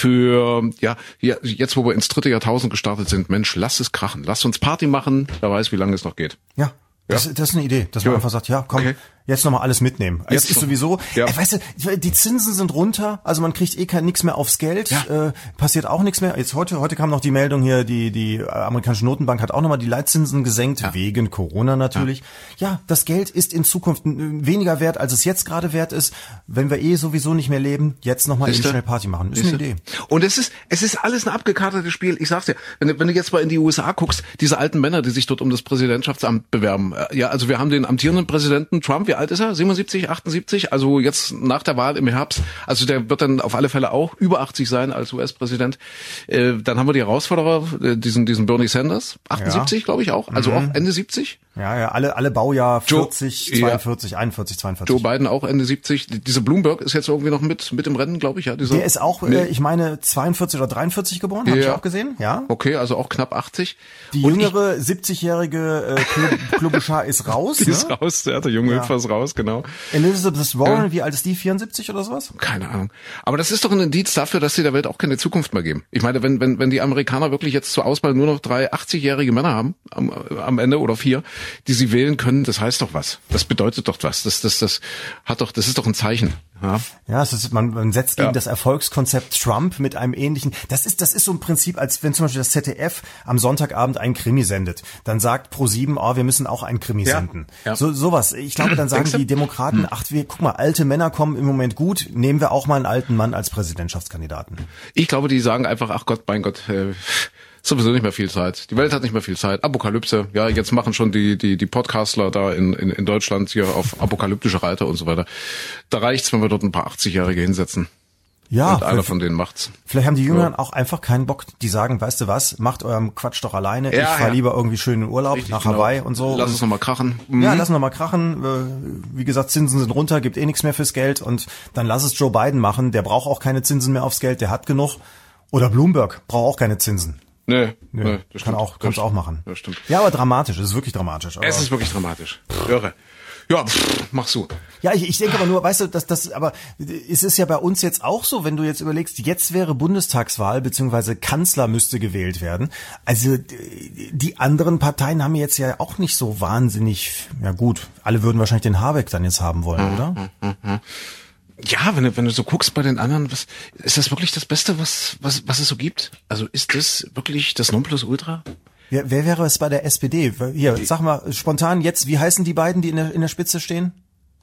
für jetzt, wo wir ins 3. Jahrtausend gestartet sind. Mensch, lass es krachen, lass uns Party machen. Wer weiß, wie lange es noch geht. Ja. Das ist eine Idee, dass man einfach sagt, ja, komm, jetzt nochmal alles mitnehmen. Es ist sowieso, weißt du, die Zinsen sind runter, also man kriegt nichts mehr aufs Geld, passiert auch nichts mehr. Jetzt heute kam noch die Meldung hier, die amerikanische Notenbank hat auch nochmal die Leitzinsen gesenkt, wegen Corona natürlich. Ja, das Geld ist in Zukunft weniger wert, als es jetzt gerade wert ist. Wenn wir sowieso nicht mehr leben, jetzt nochmal eben schnell Party machen. Ist eine Idee. Und es ist alles ein abgekartetes Spiel. Ich sag's dir, wenn du jetzt mal in die USA guckst, diese alten Männer, die sich dort um das Präsidentschaftsamt bewerben. Ja, also wir haben den amtierenden Präsidenten Trump, wie alt ist er? 77, 78? Also jetzt nach der Wahl im Herbst. Also der wird dann auf alle Fälle auch über 80 sein als US-Präsident. Dann haben wir die Herausforderer, diesen Bernie Sanders, 78, glaube ich auch. Also auch Ende 70. Ja, alle Baujahr 40, 42, 41, 42. Joe Biden auch Ende 70. Diese Bloomberg ist jetzt irgendwie noch mit im Rennen, glaube ich. Ja, der ist auch, ich meine, 42 oder 43 geboren, habe ich auch gesehen. Ja. Okay, also auch knapp 80. Die jüngere 70-jährige Klobuchar ist raus. Die ist raus, der junge Hüpfer ist raus, genau. Elizabeth Warren, wie alt ist die? 74 oder sowas? Keine Ahnung. Aber das ist doch ein Indiz dafür, dass sie der Welt auch keine Zukunft mehr geben. Ich meine, wenn die Amerikaner wirklich jetzt zur Auswahl nur noch 3 80-jährige Männer haben, am Ende oder 4, die sie wählen können, das heißt doch was. Das bedeutet doch was. Das ist doch ein Zeichen. Ja, man setzt gegen das Erfolgskonzept Trump mit einem ähnlichen. Das ist so ein Prinzip, als wenn zum Beispiel das ZDF am Sonntagabend einen Krimi sendet. Dann sagt Pro7, wir müssen auch einen Krimi senden. Ja. Sowas. Ich glaube, dann sagen die Demokraten, guck mal, alte Männer kommen im Moment gut, nehmen wir auch mal einen alten Mann als Präsidentschaftskandidaten. Ich glaube, die sagen einfach, ach Gott, mein Gott, sowieso nicht mehr viel Zeit. Die Welt hat nicht mehr viel Zeit. Apokalypse. Ja, jetzt machen schon die Podcastler da in Deutschland hier auf apokalyptische Reiter und so weiter. Da reicht's, wenn wir dort ein paar 80-Jährige hinsetzen. Ja. Und einer von denen macht's. Vielleicht haben die Jüngeren auch einfach keinen Bock. Die sagen, weißt du was, macht eurem Quatsch doch alleine. Ich fahre lieber irgendwie schön in Urlaub nach Hawaii und so. Lass uns nochmal krachen. Ja, lass uns nochmal krachen. Wie gesagt, Zinsen sind runter, gibt nichts mehr fürs Geld. Und dann lass es Joe Biden machen. Der braucht auch keine Zinsen mehr aufs Geld, der hat genug. Oder Bloomberg braucht auch keine Zinsen. Nee, das kannst auch machen. Das stimmt. Ja, aber dramatisch, es ist wirklich dramatisch. Es ist wirklich dramatisch. Irre. Ja, mach so. Ja, ich denke aber nur, weißt du, aber es ist ja bei uns jetzt auch so, wenn du jetzt überlegst, jetzt wäre Bundestagswahl, beziehungsweise Kanzler müsste gewählt werden. Also, die anderen Parteien haben jetzt ja auch nicht so wahnsinnig, ja gut, alle würden wahrscheinlich den Habeck dann jetzt haben wollen, oder? Ja, wenn du so guckst bei den anderen, ist das wirklich das Beste, was es so gibt? Also ist das wirklich das Nonplusultra? Ja, wer wäre es bei der SPD? Hier, sag mal spontan jetzt, wie heißen die beiden, die in der Spitze stehen?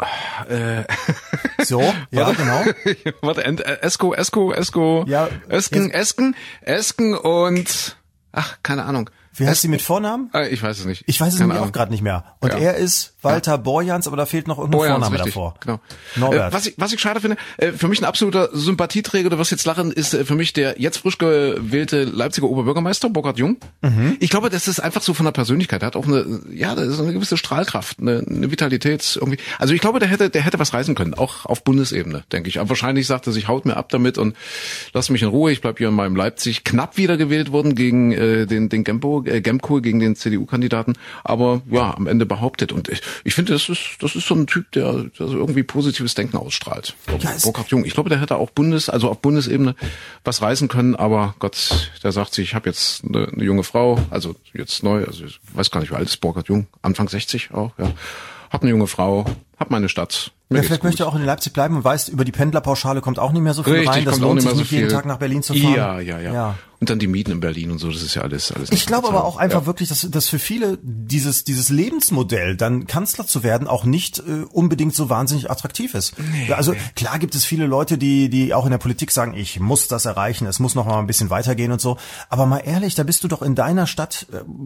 So, ja, genau. Warte, Esko. Ja, Esken und keine Ahnung. Wie heißt sie mit Vornamen? Ich weiß es nicht. Ich weiß es nämlich auch gerade nicht mehr. Und er ist Walter Borjans, aber da fehlt noch irgendein Vorname richtig, davor. Genau. Norbert. Was ich schade finde, für mich ein absoluter Sympathieträger, du wirst jetzt lachen, ist für mich der jetzt frisch gewählte Leipziger Oberbürgermeister, Burkhard Jung. Ich glaube, das ist einfach so von der Persönlichkeit. Er hat auch das ist eine gewisse Strahlkraft, eine Vitalität irgendwie. Also ich glaube, der hätte was reißen können, auch auf Bundesebene, denke ich. Aber wahrscheinlich sagt er sich, haut mir ab damit und lass mich in Ruhe, ich bleib hier in meinem Leipzig. Knapp wiedergewählt worden gegen den Gemko, gegen den CDU-Kandidaten, aber ja, am Ende behauptet. Und ich finde, das ist so ein Typ, der so irgendwie positives Denken ausstrahlt. Burkhard Jung. Ich glaube, der hätte auch auf Bundesebene was reißen können, aber Gott, der sagt sich, ich habe jetzt eine junge Frau, also jetzt neu, also ich weiß gar nicht, wie alt ist Burkhard Jung, Anfang 60 auch, ja. Hab eine junge Frau, hab meine Stadt. Vielleicht möchte er auch in Leipzig bleiben und weiß, über die Pendlerpauschale kommt auch nicht mehr so viel rein. Das lohnt sich nicht, jeden Tag nach Berlin zu fahren. Ja. Und dann die Mieten in Berlin und so, das ist ja alles. Ich glaube aber auch einfach wirklich, dass für viele dieses Lebensmodell, dann Kanzler zu werden, auch nicht unbedingt so wahnsinnig attraktiv ist. Nee, also klar gibt es viele Leute, die auch in der Politik sagen, ich muss das erreichen, es muss noch mal ein bisschen weitergehen und so. Aber mal ehrlich, da bist du doch in deiner Stadt,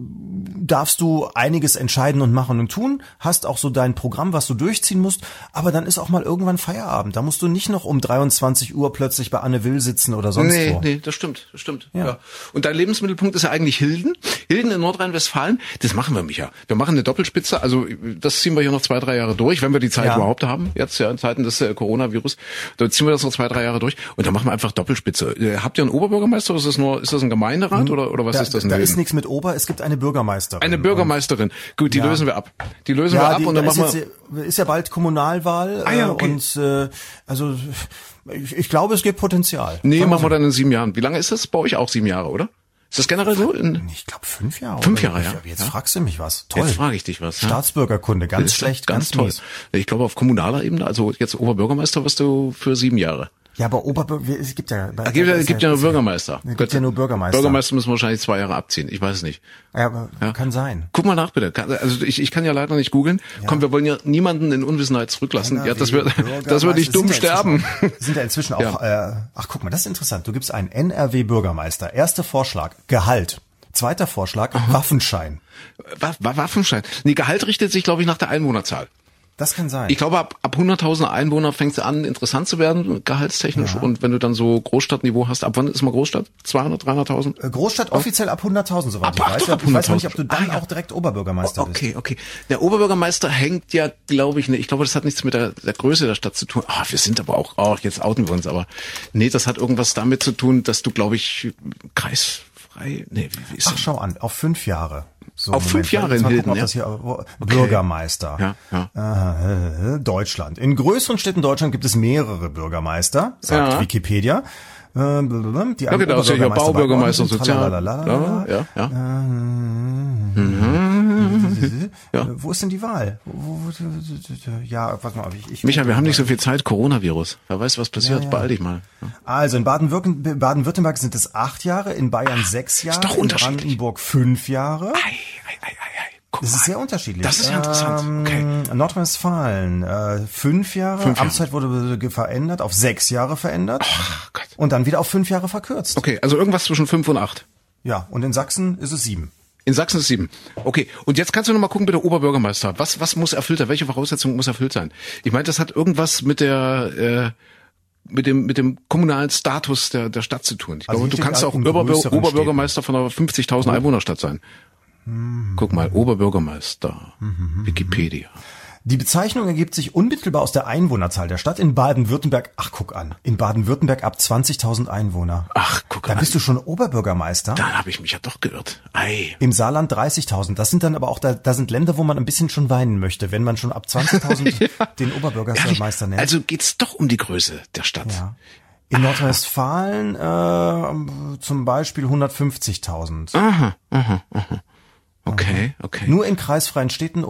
darfst du einiges entscheiden und machen und tun, hast auch so dein Programm, was du durchziehen musst, aber dann ist auch mal irgendwann Feierabend. Da musst du nicht noch um 23 Uhr plötzlich bei Anne Will sitzen oder sonst wo. Nee, das stimmt. Ja. Und dein Lebensmittelpunkt ist ja eigentlich Hilden. Hilden in Nordrhein-Westfalen, das machen wir, Micha. Wir machen eine Doppelspitze, also das ziehen wir hier noch 2-3 Jahre durch, wenn wir die Zeit überhaupt haben, jetzt ja in Zeiten des Coronavirus, da ziehen wir das noch 2-3 Jahre durch und dann machen wir einfach Doppelspitze. Habt ihr einen Oberbürgermeister oder ist das ein Gemeinderat oder was ist das? Da ist nichts mit Ober, es gibt eine Bürgermeisterin. Eine Bürgermeisterin. Gut, die lösen wir ab. Und dann machen wir... Ist ja bald Kommunalwahl okay. Und also ich glaube, es gibt Potenzial. Nee, machen wir dann in 7 Jahren. Wie lange ist das bei euch? Auch 7 Jahre, oder? Ist das generell so? Ich glaube 5 Jahre. 5 Jahre, ja. Jetzt fragst du mich was. Toll. Jetzt frage ich dich was. Staatsbürgerkunde, ganz schlecht, ganz toll. mies. Ich glaube auf kommunaler Ebene, also jetzt Oberbürgermeister wirst du für 7 Jahre. Ja, aber es gibt ja... gibt ja nur Bürgermeister. Es gibt ja nur Bürgermeister. Bürgermeister müssen wahrscheinlich 2 Jahre abziehen. Ich weiß es nicht. Ja, aber kann sein. Guck mal nach, bitte. Also ich kann ja leider nicht googeln. Ja. Komm, wir wollen ja niemanden in Unwissenheit zurücklassen. Ja, das wird nicht dumm sterben. Sind ja inzwischen auch... ach, guck mal, das ist interessant. Du gibst einen NRW-Bürgermeister. Erster Vorschlag, Gehalt. Zweiter Vorschlag, Waffenschein. Waffenschein. Nee, Gehalt richtet sich, glaube ich, nach der Einwohnerzahl. Das kann sein. Ich glaube, ab 100.000 Einwohner fängt es an, interessant zu werden, gehaltstechnisch. Ja. Und wenn du dann so Großstadtniveau hast, ab wann ist mal Großstadt? 200, 300.000? Großstadt offiziell ab 100.000, soweit ich weiß. Ab 100.000. Ich weiß nicht, ob du dann auch direkt Oberbürgermeister bist. Okay. Der Oberbürgermeister hängt ja, glaube ich, ich glaube, das hat nichts mit der Größe der Stadt zu tun. Wir sind aber auch, jetzt outen wir uns, aber nee, das hat irgendwas damit zu tun, dass du, glaube ich, kreisfrei, wie ist das? Ach, schau an, auf 5 Jahre. So, auf 5 Jahre in Hilden, Bürgermeister. Ja. Deutschland. In größeren Städten Deutschland gibt es mehrere Bürgermeister, sagt Wikipedia. Die genau, ist ja Baubürgermeister, Sozial. Wo ist denn die Wahl? Ja, warte mal. Micha, wir haben nicht so viel Zeit. Coronavirus. Wer weiß, was passiert. Beeil dich mal. Also in Baden-Württemberg sind es 8 Jahre, in Bayern 6 Jahre, ist doch in Brandenburg 5 Jahre. Das ist sehr unterschiedlich. Das ist ja interessant. Okay. Nordrhein-Westfalen 5 Jahre. 5 Jahre. Amtszeit wurde verändert, auf 6 Jahre verändert. Ach Gott. Und dann wieder auf 5 Jahre verkürzt. Okay, also irgendwas zwischen 5 und 8. Ja, und in Sachsen ist es 7. In Sachsen ist 7. Okay, und jetzt kannst du noch mal gucken, bitte, Oberbürgermeister. Was muss erfüllt sein? Welche Voraussetzungen muss erfüllt sein? Ich meine, das hat irgendwas mit der mit dem kommunalen Status der Stadt zu tun. Ich glaube, du kannst auch Oberbürgermeister von einer 50.000 Einwohnerstadt sein. Guck mal, Oberbürgermeister, Wikipedia. Die Bezeichnung ergibt sich unmittelbar aus der Einwohnerzahl der Stadt. In Baden-Württemberg, guck an, in Baden-Württemberg ab 20.000 Einwohner. Guck an. Da bist du schon Oberbürgermeister. Da habe ich mich ja doch geirrt. Im Saarland 30.000. Das sind dann aber auch, da sind Länder, wo man ein bisschen schon weinen möchte, wenn man schon ab 20.000 den Oberbürgermeister nennt. Also geht's doch um die Größe der Stadt. Ja. In Nordrhein-Westfalen zum Beispiel 150.000. Aha. Okay. Nur in kreisfreien Städten,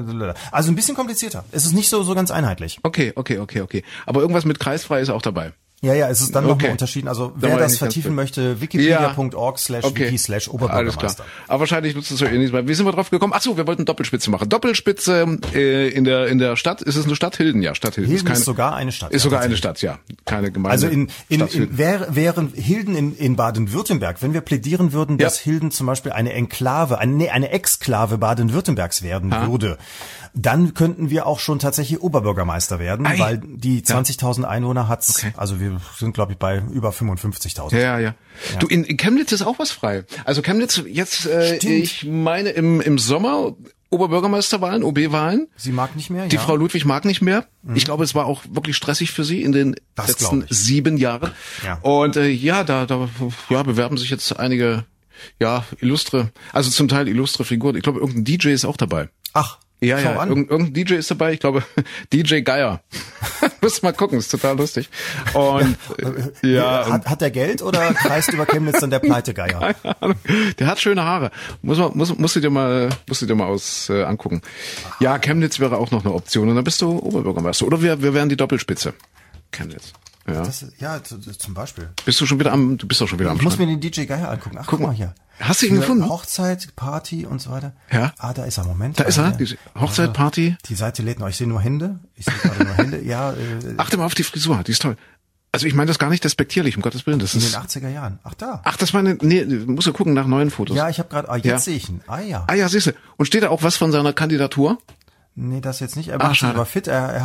also ein bisschen komplizierter. Es ist nicht so ganz einheitlich. Okay. Aber irgendwas mit kreisfrei ist auch dabei. Ja, es ist dann nochmal unterschieden. Also wer das vertiefen möchte, wikipedia.org/wiki/Oberbürgermeister. Okay. Aber wahrscheinlich nutzt es so ähnlich. Wie sind wir drauf gekommen? Ach so, wir wollten Doppelspitze machen. Doppelspitze in der Stadt. Ist es eine Stadt? Hilden, ja. Stadt Hilden. Hilden ist sogar eine Stadt. Ist sogar eine Stadt, ja. Keine Gemeinde. Also wären Hilden in Baden-Württemberg, wenn wir plädieren würden, dass Hilden zum Beispiel eine Enklave, eine Exklave Baden-Württembergs werden würde, dann könnten wir auch schon tatsächlich Oberbürgermeister werden, weil die 20.000 Einwohner hat's. Okay. Also wir sind, glaube ich, bei über 55.000. Ja. Du, in Chemnitz ist auch was frei. Also Chemnitz jetzt, ich meine im Sommer Oberbürgermeisterwahlen, OB-Wahlen. Sie mag nicht mehr, Die Frau Ludwig mag nicht mehr. Ich glaube, es war auch wirklich stressig für sie in den letzten 7 Jahren. Ja. Und da bewerben sich jetzt einige, illustre, also zum Teil illustre Figuren. Ich glaube, irgendein DJ ist auch dabei. Ach. Ja, irgendein DJ ist dabei, ich glaube DJ Geier. Muss mal gucken, ist total lustig. Und hat der Geld oder kreist über Chemnitz dann der Pleite-Geier? Der hat schöne Haare. Musst du dir mal angucken. Ja, Chemnitz wäre auch noch eine Option und dann bist du Oberbürgermeister. Oder wir wären die Doppelspitze. Chemnitz. Ja. Zum Beispiel. Du bist doch schon wieder am Ich muss mir den DJ Geier angucken. Ach, guck mal hier. Hast du ihn gefunden? Hochzeit, Party und so weiter. Ja. Da ist er. Moment. Da ist er. Die Hochzeit, Party. Die Seite lädt noch. Ich sehe nur Hände. Ja. Achte mal auf die Frisur. Die ist toll. Also ich meine das gar nicht despektierlich, um Gottes Willen. Das in ist den 80er Jahren. Ach, da. Ach, das war musst du gucken nach neuen Fotos. Ja, ich habe gerade, jetzt sehe ich ihn. Ja. Ah ja, siehst du. Und steht da auch was von seiner Kandidatur? Nee, das jetzt nicht. Er macht sich aber fit.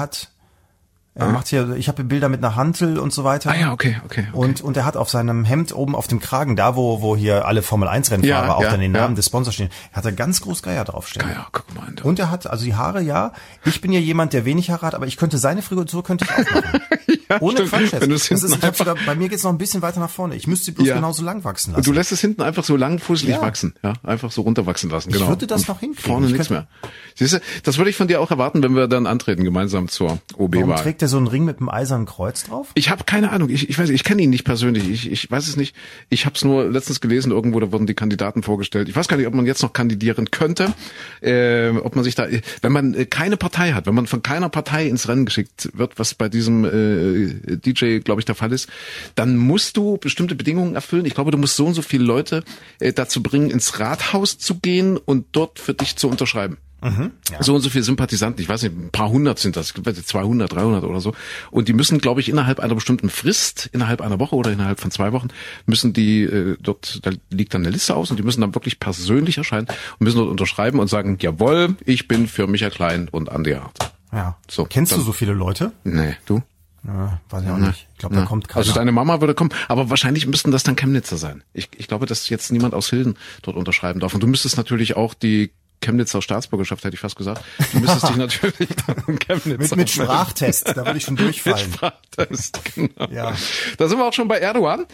Er macht hier, ich habe Bilder mit einer Hantel und so weiter. Ah ja, okay. Und er hat auf seinem Hemd oben auf dem Kragen, da wo hier alle Formel-1-Rennfahrer auch dann den Namen des Sponsors stehen, hat er ganz groß Geier draufstehen. Geier, guck mal. Und er hat, also die Haare, ich bin ja jemand, der wenig Haare hat, aber ich könnte seine Frisur könnte ich auch machen. Ohne Quatsch jetzt. Bei mir geht's noch ein bisschen weiter nach vorne. Ich müsste sie bloß genauso lang wachsen lassen. Und du lässt es hinten einfach so lang fußelig wachsen. Ja, einfach so runterwachsen lassen. Genau. Ich würde das noch hinkriegen. Vorne nichts mehr. Siehst du, das würde ich von dir auch erwarten, wenn wir dann antreten, gemeinsam zur OB-Wahl. Warum trägt er so einen Ring mit einem eisernen Kreuz drauf? Ich habe keine Ahnung. Ich weiß, ich kenne ihn nicht persönlich. Ich weiß es nicht. Ich habe es nur letztens gelesen, irgendwo, da wurden die Kandidaten vorgestellt. Ich weiß gar nicht, ob man jetzt noch kandidieren könnte. Ob man sich da, wenn man keine Partei hat, wenn man von keiner Partei ins Rennen geschickt wird, was bei diesem DJ, glaube ich, der Fall ist, dann musst du bestimmte Bedingungen erfüllen. Ich glaube, du musst so und so viele Leute dazu bringen, ins Rathaus zu gehen und dort für dich zu unterschreiben. So und so viele Sympathisanten, ich weiß nicht, ein paar hundert sind das, 200, 300 oder so. Und die müssen, glaube ich, innerhalb einer bestimmten Frist, innerhalb einer Woche oder innerhalb von 2 Wochen, müssen die da liegt dann eine Liste aus und die müssen dann wirklich persönlich erscheinen und müssen dort unterschreiben und sagen, jawohl, ich bin für Michael Klein und Andi Hart. Ja. So, kennst du so viele Leute? Nee, du? Ja, weiß ich auch nicht. Ich glaube, da kommt keiner. Also deine Mama würde kommen, aber wahrscheinlich müssten das dann Chemnitzer sein. Ich glaube, dass jetzt niemand aus Hilden dort unterschreiben darf. Und du müsstest natürlich auch die Chemnitzer Staatsbürgerschaft, hätte ich fast gesagt. Du müsstest dich natürlich dann in Chemnitz mit Sprachtest, da würde ich schon durchfallen. Mit Sprachtest, genau. Ja. Da sind wir auch schon bei Erdogan.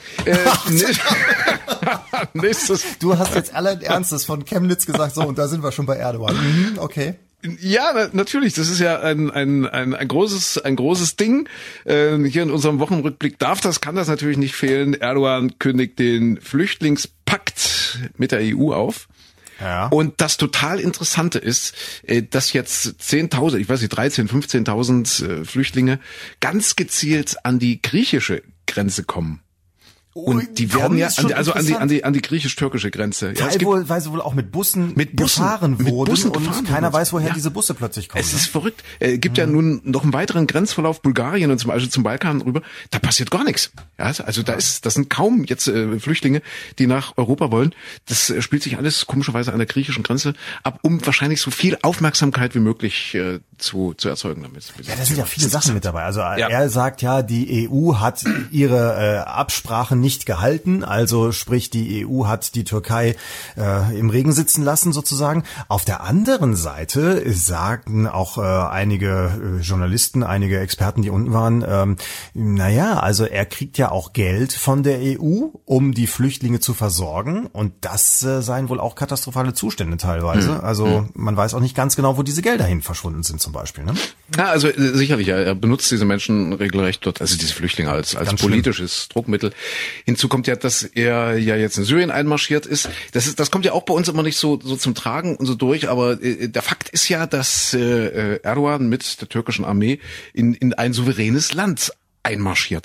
Nächstes. Du hast jetzt allen Ernstes von Chemnitz gesagt, so, und da sind wir schon bei Erdogan. Okay. Ja, natürlich. Das ist ja ein großes Ding. Hier in unserem Wochenrückblick kann das natürlich nicht fehlen. Erdogan kündigt den Flüchtlingspakt mit der EU auf. Ja. Und das total Interessante ist, dass jetzt 10.000, ich weiß nicht, 13.000, 15.000 Flüchtlinge ganz gezielt an die griechische Grenze kommen. Und die werden ja an die griechisch-türkische Grenze. Teilweise wohl auch mit Bussen gefahren wurden und keiner weiß, woher diese Busse plötzlich kommen. Es ist verrückt. Gibt ja nun noch einen weiteren Grenzverlauf Bulgarien und zum Beispiel zum Balkan rüber. Da passiert gar nichts. Ja, also das sind kaum jetzt Flüchtlinge, die nach Europa wollen. Das spielt sich alles komischerweise an der griechischen Grenze ab, um wahrscheinlich so viel Aufmerksamkeit wie möglich zu erzeugen damit. Ja, da sind ja viele Sachen mit dabei. Also er sagt ja, die EU hat ihre Absprachen nicht gehalten, also sprich die EU hat die Türkei im Regen sitzen lassen sozusagen. Auf der anderen Seite sagten auch einige Journalisten, einige Experten, die unten waren, also er kriegt ja auch Geld von der EU, um die Flüchtlinge zu versorgen und das seien wohl auch katastrophale Zustände teilweise. Also man weiß auch nicht ganz genau, wo diese Gelder hin verschwunden sind zum Beispiel. Ne? Ja, also sicherlich, er benutzt diese Menschen regelrecht dort, also diese Flüchtlinge als politisches Druckmittel. Hinzu kommt ja, dass er ja jetzt in Syrien einmarschiert ist. Das kommt ja auch bei uns immer nicht so zum Tragen und so durch, aber der Fakt ist ja, dass Erdogan mit der türkischen Armee in ein souveränes Land einmarschiert ist.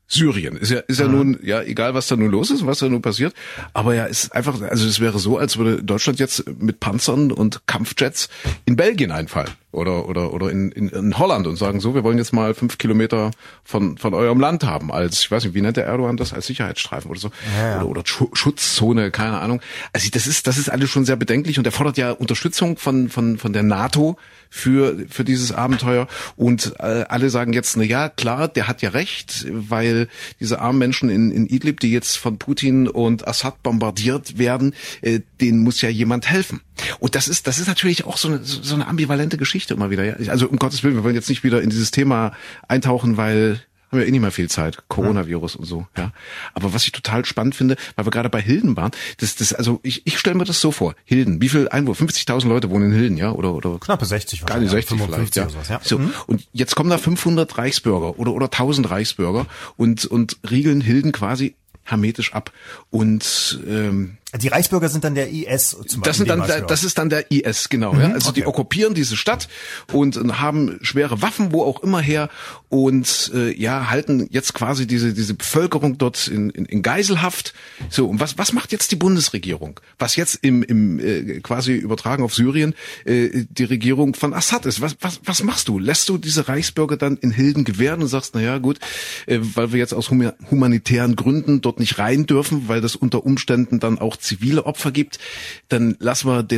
Syrien. Ist ja nun, ja, egal was da nun los ist, was da nun passiert. Aber ja, ist einfach, also es wäre so, als würde Deutschland jetzt mit Panzern und Kampfjets in Belgien einfallen. Oder in Holland und sagen so, wir wollen jetzt mal 5 Kilometer von eurem Land haben als, ich weiß nicht, wie nennt der Erdogan das, als Sicherheitsstreifen oder so. Ja. Oder Schutzzone, keine Ahnung. Also das ist alles schon sehr bedenklich und er fordert ja Unterstützung von der NATO für dieses Abenteuer und alle sagen jetzt, na ja, klar, der hat ja recht, weil diese armen Menschen in Idlib, die jetzt von Putin und Assad bombardiert werden, denen muss ja jemand helfen. Und das ist natürlich auch so eine ambivalente Geschichte immer wieder. Ja? Also um Gottes Willen, wir wollen jetzt nicht wieder in dieses Thema eintauchen, weil haben wir eh nicht mehr viel Zeit, Coronavirus und so, ja. Aber was ich total spannend finde, weil wir gerade bei Hilden waren, also ich stelle mir das so vor, Hilden, wie viel Einwohner, 50.000 Leute wohnen in Hilden, ja, oder knappe 60 wahrscheinlich. Gar nicht 60 vielleicht, ja. Sowas, ja. So, und jetzt kommen da 500 Reichsbürger oder 1000 Reichsbürger und riegeln Hilden quasi hermetisch ab und die Reichsbürger sind dann der IS zum Beispiel. Das ist dann der IS, genau. Ja. Also die okkupieren diese Stadt und haben schwere Waffen, wo auch immer her und halten jetzt quasi diese Bevölkerung dort in Geiselhaft. So, und was macht jetzt die Bundesregierung? Was jetzt im quasi übertragen auf Syrien die Regierung von Assad ist? Was machst du? Lässt du diese Reichsbürger dann in Hilden gewähren und sagst, na ja, gut, weil wir jetzt aus humanitären Gründen dort nicht rein dürfen, weil das unter Umständen dann auch zivile Opfer gibt, dann überlassen wir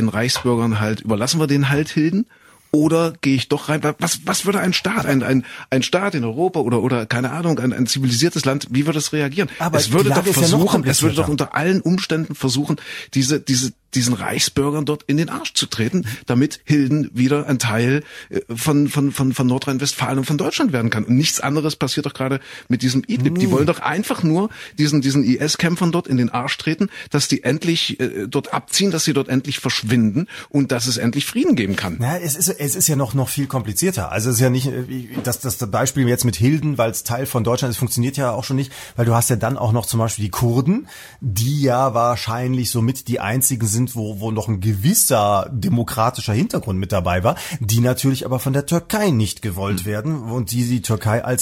den halt Hilden? Oder gehe ich doch rein? Was würde ein Staat, ein Staat in Europa oder keine Ahnung, ein zivilisiertes Land, wie würde es reagieren? Aber es würde doch unter allen Umständen versuchen, diesen Reichsbürgern dort in den Arsch zu treten, damit Hilden wieder ein Teil von Nordrhein-Westfalen und von Deutschland werden kann. Und nichts anderes passiert doch gerade mit diesem Idlib. Die wollen doch einfach nur diesen IS-Kämpfern dort in den Arsch treten, dass die endlich dort abziehen, dass sie dort endlich verschwinden und dass es endlich Frieden geben kann. Ja, es ist ja noch viel komplizierter. Also es ist ja nicht, das Beispiel jetzt mit Hilden, weil es Teil von Deutschland ist, funktioniert ja auch schon nicht, weil du hast ja dann auch noch zum Beispiel die Kurden, die ja wahrscheinlich somit die einzigen sind, wo noch ein gewisser demokratischer Hintergrund mit dabei war, die natürlich aber von der Türkei nicht gewollt werden und die Türkei per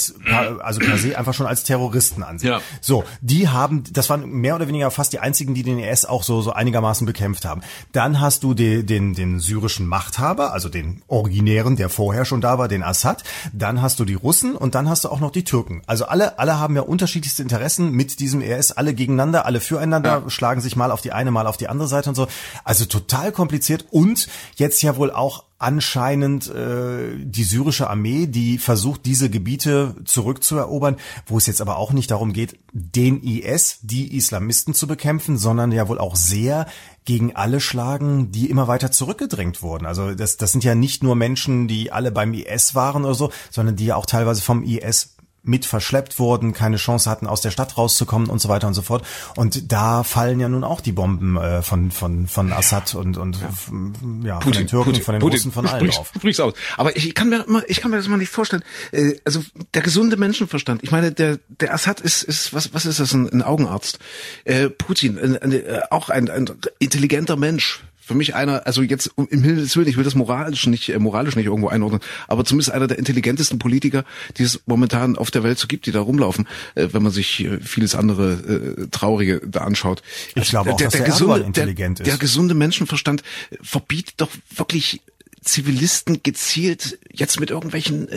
se einfach schon als Terroristen ansieht. Ja. So, das waren mehr oder weniger fast die einzigen, die den IS auch so einigermaßen bekämpft haben. Dann hast du den syrischen Machthaber, also den Originären, der vorher schon da war, den Assad. Dann hast du die Russen und dann hast du auch noch die Türken. Also alle haben ja unterschiedlichste Interessen mit diesem IS, alle gegeneinander, alle füreinander, schlagen sich mal auf die eine, mal auf die andere Seite und so. Also total kompliziert und jetzt ja wohl auch anscheinend die syrische Armee, die versucht, diese Gebiete zurückzuerobern, wo es jetzt aber auch nicht darum geht, den IS, die Islamisten zu bekämpfen, sondern ja wohl auch sehr gegen alle schlagen, die immer weiter zurückgedrängt wurden. Also das sind ja nicht nur Menschen, die alle beim IS waren oder so, sondern die ja auch teilweise vom IS mit verschleppt wurden, keine Chance hatten, aus der Stadt rauszukommen und so weiter und so fort. Und da fallen ja nun auch die Bomben von Assad und von den Türken, von den Russen, von allen auf. Aus. Aber ich kann mir das mal nicht vorstellen. Also der gesunde Menschenverstand. Ich meine, der Assad ist was ist das? Ein Augenarzt. Putin, auch ein intelligenter Mensch. Für mich einer, also jetzt im Himmels Willen, ich will das moralisch nicht irgendwo einordnen, aber zumindest einer der intelligentesten Politiker, die es momentan auf der Welt so gibt, die da rumlaufen, wenn man sich vieles andere Traurige da anschaut. Ich glaube auch, dass der Erdogan intelligent ist. Der gesunde Menschenverstand verbietet doch wirklich Zivilisten gezielt jetzt mit irgendwelchen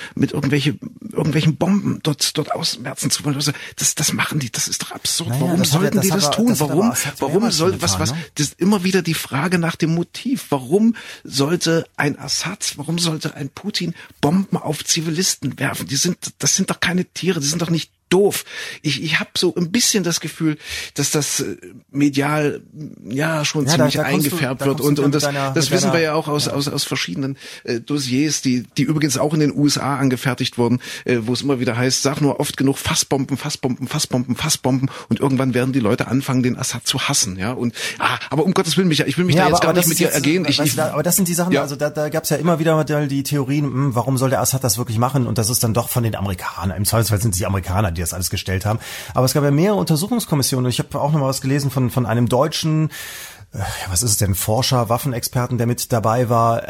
Bomben dort ausmerzen zu wollen. Das machen die, das ist doch absurd. Naja, warum sollten die das tun? Warum soll das ist immer wieder die Frage nach dem Motiv. Warum sollte ein Assad, warum sollte ein Putin Bomben auf Zivilisten werfen? Das sind doch keine Tiere, die sind doch nicht doof. Ich habe so ein bisschen das Gefühl, dass das medial schon ziemlich eingefärbt wird und das wissen wir ja auch aus verschiedenen Dossiers, die übrigens auch in den USA angefertigt wurden, wo es immer wieder heißt, sag nur oft genug Fassbomben und irgendwann werden die Leute anfangen, den Assad zu hassen, ja, und aber um Gottes Willen, Michael, ich will mich da jetzt gar nicht mit dir ergehen. Aber das sind die Sachen, also da gab es ja immer wieder die Theorien, warum soll der Assad das wirklich machen, und das ist dann doch von den Amerikanern, im Zweifelsfall sind es die Amerikaner, die das alles gestellt haben. Aber es gab ja mehrere Untersuchungskommissionen. Ich habe auch noch mal was gelesen von einem deutschen was ist es denn, Forscher, Waffenexperten, der mit dabei war,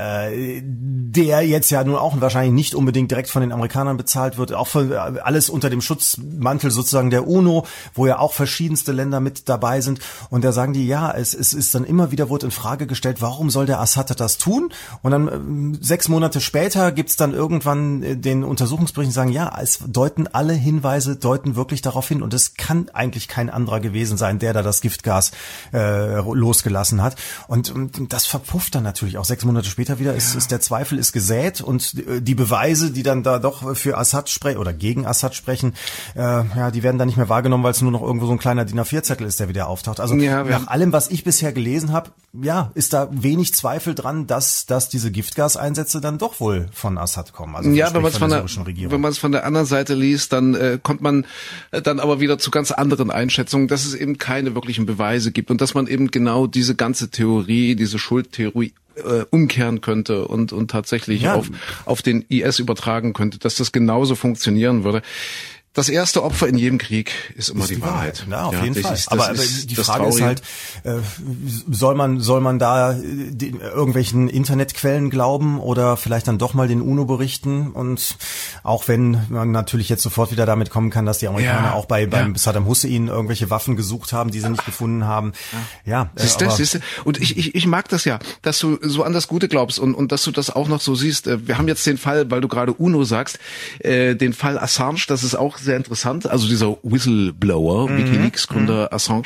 der jetzt ja nun auch wahrscheinlich nicht unbedingt direkt von den Amerikanern bezahlt wird, auch für alles unter dem Schutzmantel sozusagen der UNO, wo ja auch verschiedenste Länder mit dabei sind. Und da sagen die, ja, es ist dann immer wieder, wurde in Frage gestellt, warum soll der Assad das tun? Und dann 6 Monate später gibt's dann irgendwann den Untersuchungsbericht und sagen, ja, es deuten alle Hinweise, deuten wirklich darauf hin. Und es kann eigentlich kein anderer gewesen sein, der da das Giftgas losgelassen hat. Und das verpufft dann natürlich auch 6 Monate später wieder. Ist der Zweifel ist gesät und die Beweise, die dann da doch für Assad sprechen oder gegen Assad sprechen, die werden dann nicht mehr wahrgenommen, weil es nur noch irgendwo so ein kleiner DIN A4-Zettel ist, der wieder auftaucht. Also nach allem, was ich bisher gelesen habe, ist da wenig Zweifel dran, dass diese Giftgaseinsätze dann doch wohl von Assad kommen. Also wenn man es von der anderen Seite liest, dann kommt man dann aber wieder zu ganz anderen Einschätzungen, dass es eben keine wirklichen Beweise gibt und dass man eben genau diese ganze Theorie, diese Schuldtheorie umkehren könnte und tatsächlich auf den IS übertragen könnte, dass das genauso funktionieren würde. Das erste Opfer in jedem Krieg ist immer die Wahrheit. Ja, auf jeden Fall. Aber die Frage ist halt, soll man da irgendwelchen Internetquellen glauben oder vielleicht dann doch mal den UNO-Berichten? Und auch wenn man natürlich jetzt sofort wieder damit kommen kann, dass die Amerikaner auch beim Saddam Hussein irgendwelche Waffen gesucht haben, die sie nicht gefunden haben. Siehst du? Und ich mag das ja, dass du so an das Gute glaubst und dass du das auch noch so siehst. Wir haben jetzt den Fall, weil du gerade UNO sagst, den Fall Assange, das ist auch sehr interessant, also dieser Whistleblower, WikiLeaks-Gründer Assange,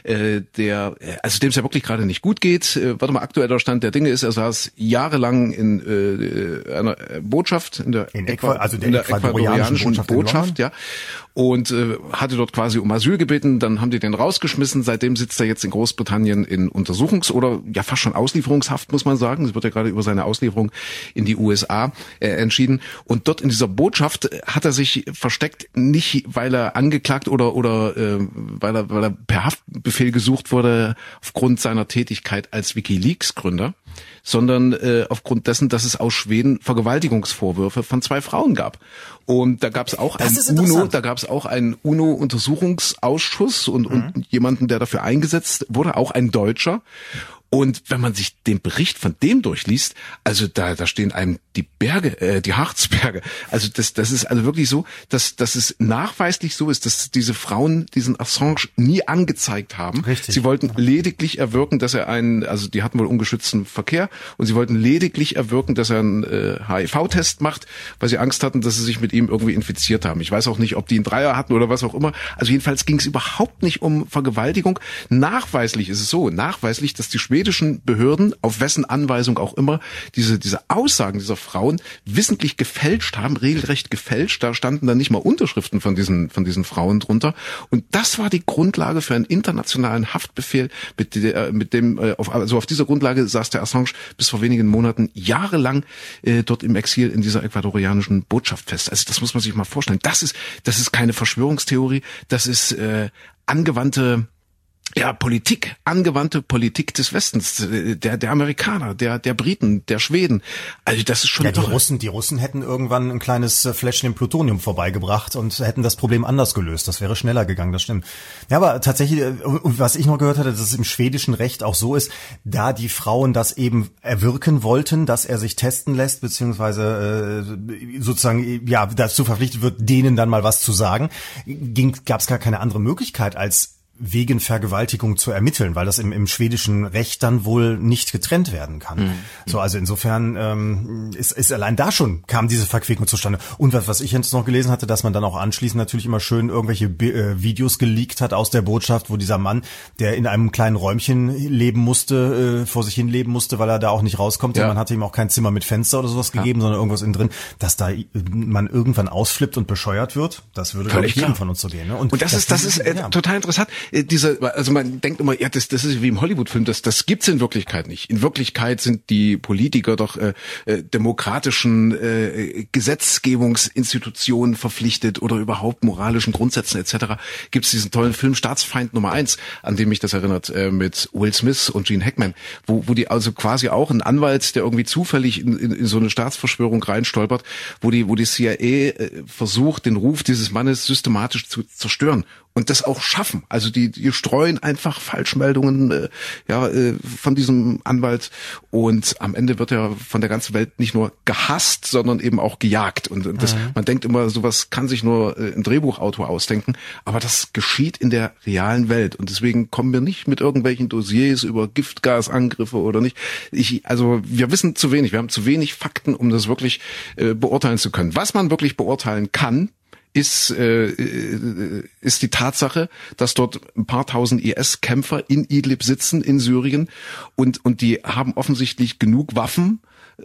dem es ja wirklich gerade nicht gut geht. Aktueller Stand der Dinge ist, er saß jahrelang in einer Botschaft, in der ecuadorianischen Botschaft, und hatte dort quasi um Asyl gebeten, dann haben die den rausgeschmissen, seitdem sitzt er jetzt in Großbritannien in Untersuchungs- oder fast schon Auslieferungshaft, muss man sagen. Es wird ja gerade über seine Auslieferung in die USA entschieden. Und dort in dieser Botschaft hat er sich versteckt, nicht weil er angeklagt oder weil er per Haftbefehl gesucht wurde aufgrund seiner Tätigkeit als WikiLeaks-Gründer, sondern aufgrund dessen, dass es aus Schweden Vergewaltigungsvorwürfe von 2 Frauen gab. Und da gab es auch einen UNO-Untersuchungsausschuss und jemanden, der dafür eingesetzt wurde, auch ein Deutscher. Und wenn man sich den Bericht von dem durchliest, also da stehen einem die Berge, die Harzberge. Also das ist also wirklich so, dass es nachweislich so ist, dass diese Frauen diesen Assange nie angezeigt haben. Richtig. Sie wollten lediglich erwirken, dass er die hatten wohl ungeschützten Verkehr und sie wollten lediglich erwirken, dass er einen HIV-Test macht, weil sie Angst hatten, dass sie sich mit ihm irgendwie infiziert haben. Ich weiß auch nicht, ob die einen Dreier hatten oder was auch immer. Also jedenfalls ging es überhaupt nicht um Vergewaltigung. Nachweislich ist es so, dass die schwedischen Behörden, auf wessen Anweisung auch immer, diese Aussagen dieser Frauen wissentlich gefälscht haben, regelrecht gefälscht. Da standen dann nicht mal Unterschriften von diesen Frauen drunter. Und das war die Grundlage für einen internationalen Haftbefehl, auf dieser Grundlage saß der Assange bis vor wenigen Monaten jahrelang dort im Exil in dieser ecuadorianischen Botschaft fest. Also das muss man sich mal vorstellen. Das ist keine Verschwörungstheorie, das ist angewandte Politik des Westens, der Amerikaner, der Briten, der Schweden. Also das ist schon die Russen hätten irgendwann ein kleines Fläschchen Plutonium vorbeigebracht und hätten das Problem anders gelöst. Das wäre schneller gegangen, das stimmt. Ja, aber tatsächlich, was ich noch gehört hatte, dass es im schwedischen Recht auch so ist, da die Frauen das eben erwirken wollten, dass er sich testen lässt, beziehungsweise sozusagen dazu verpflichtet wird, denen dann mal was zu sagen, gab es gar keine andere Möglichkeit als wegen Vergewaltigung zu ermitteln, weil das im schwedischen Recht dann wohl nicht getrennt werden kann. So, also insofern ist allein da schon kam diese Verquickung zustande. Und was ich jetzt noch gelesen hatte, dass man dann auch anschließend natürlich immer schön irgendwelche Videos geleakt hat aus der Botschaft, wo dieser Mann, der in einem kleinen Räumchen leben musste, vor sich hin leben musste, weil er da auch nicht rauskommt. Ja. Man hatte ihm auch kein Zimmer mit Fenster oder sowas gegeben, sondern irgendwas innen drin, dass da man irgendwann ausflippt und bescheuert wird. Das würde, glaube ich, jedem von uns so gehen. Ne? Und das ist total interessant. Also man denkt immer, das ist wie im Hollywood-Film, das gibt's in Wirklichkeit nicht. In Wirklichkeit sind die Politiker doch demokratischen Gesetzgebungsinstitutionen verpflichtet oder überhaupt moralischen Grundsätzen etc. Gibt's diesen tollen Film Staatsfeind Nummer 1, an dem mich das erinnert, mit Will Smith und Gene Hackman, wo die also quasi auch ein Anwalt, der irgendwie zufällig in so eine Staatsverschwörung reinstolpert, wo die CIA versucht, den Ruf dieses Mannes systematisch zu zerstören. und das auch schaffen. Also die streuen einfach Falschmeldungen von diesem Anwalt und am Ende wird er von der ganzen Welt nicht nur gehasst, sondern eben auch gejagt. Und man denkt immer, sowas kann sich nur ein Drehbuchautor ausdenken, aber das geschieht in der realen Welt und deswegen kommen wir nicht mit irgendwelchen Dossiers über Giftgasangriffe oder nicht. Wir wissen zu wenig, wir haben zu wenig Fakten, um das wirklich beurteilen zu können. Was man wirklich beurteilen kann, ist die Tatsache, dass dort ein paar tausend IS-Kämpfer in Idlib sitzen in Syrien und die haben offensichtlich genug Waffen,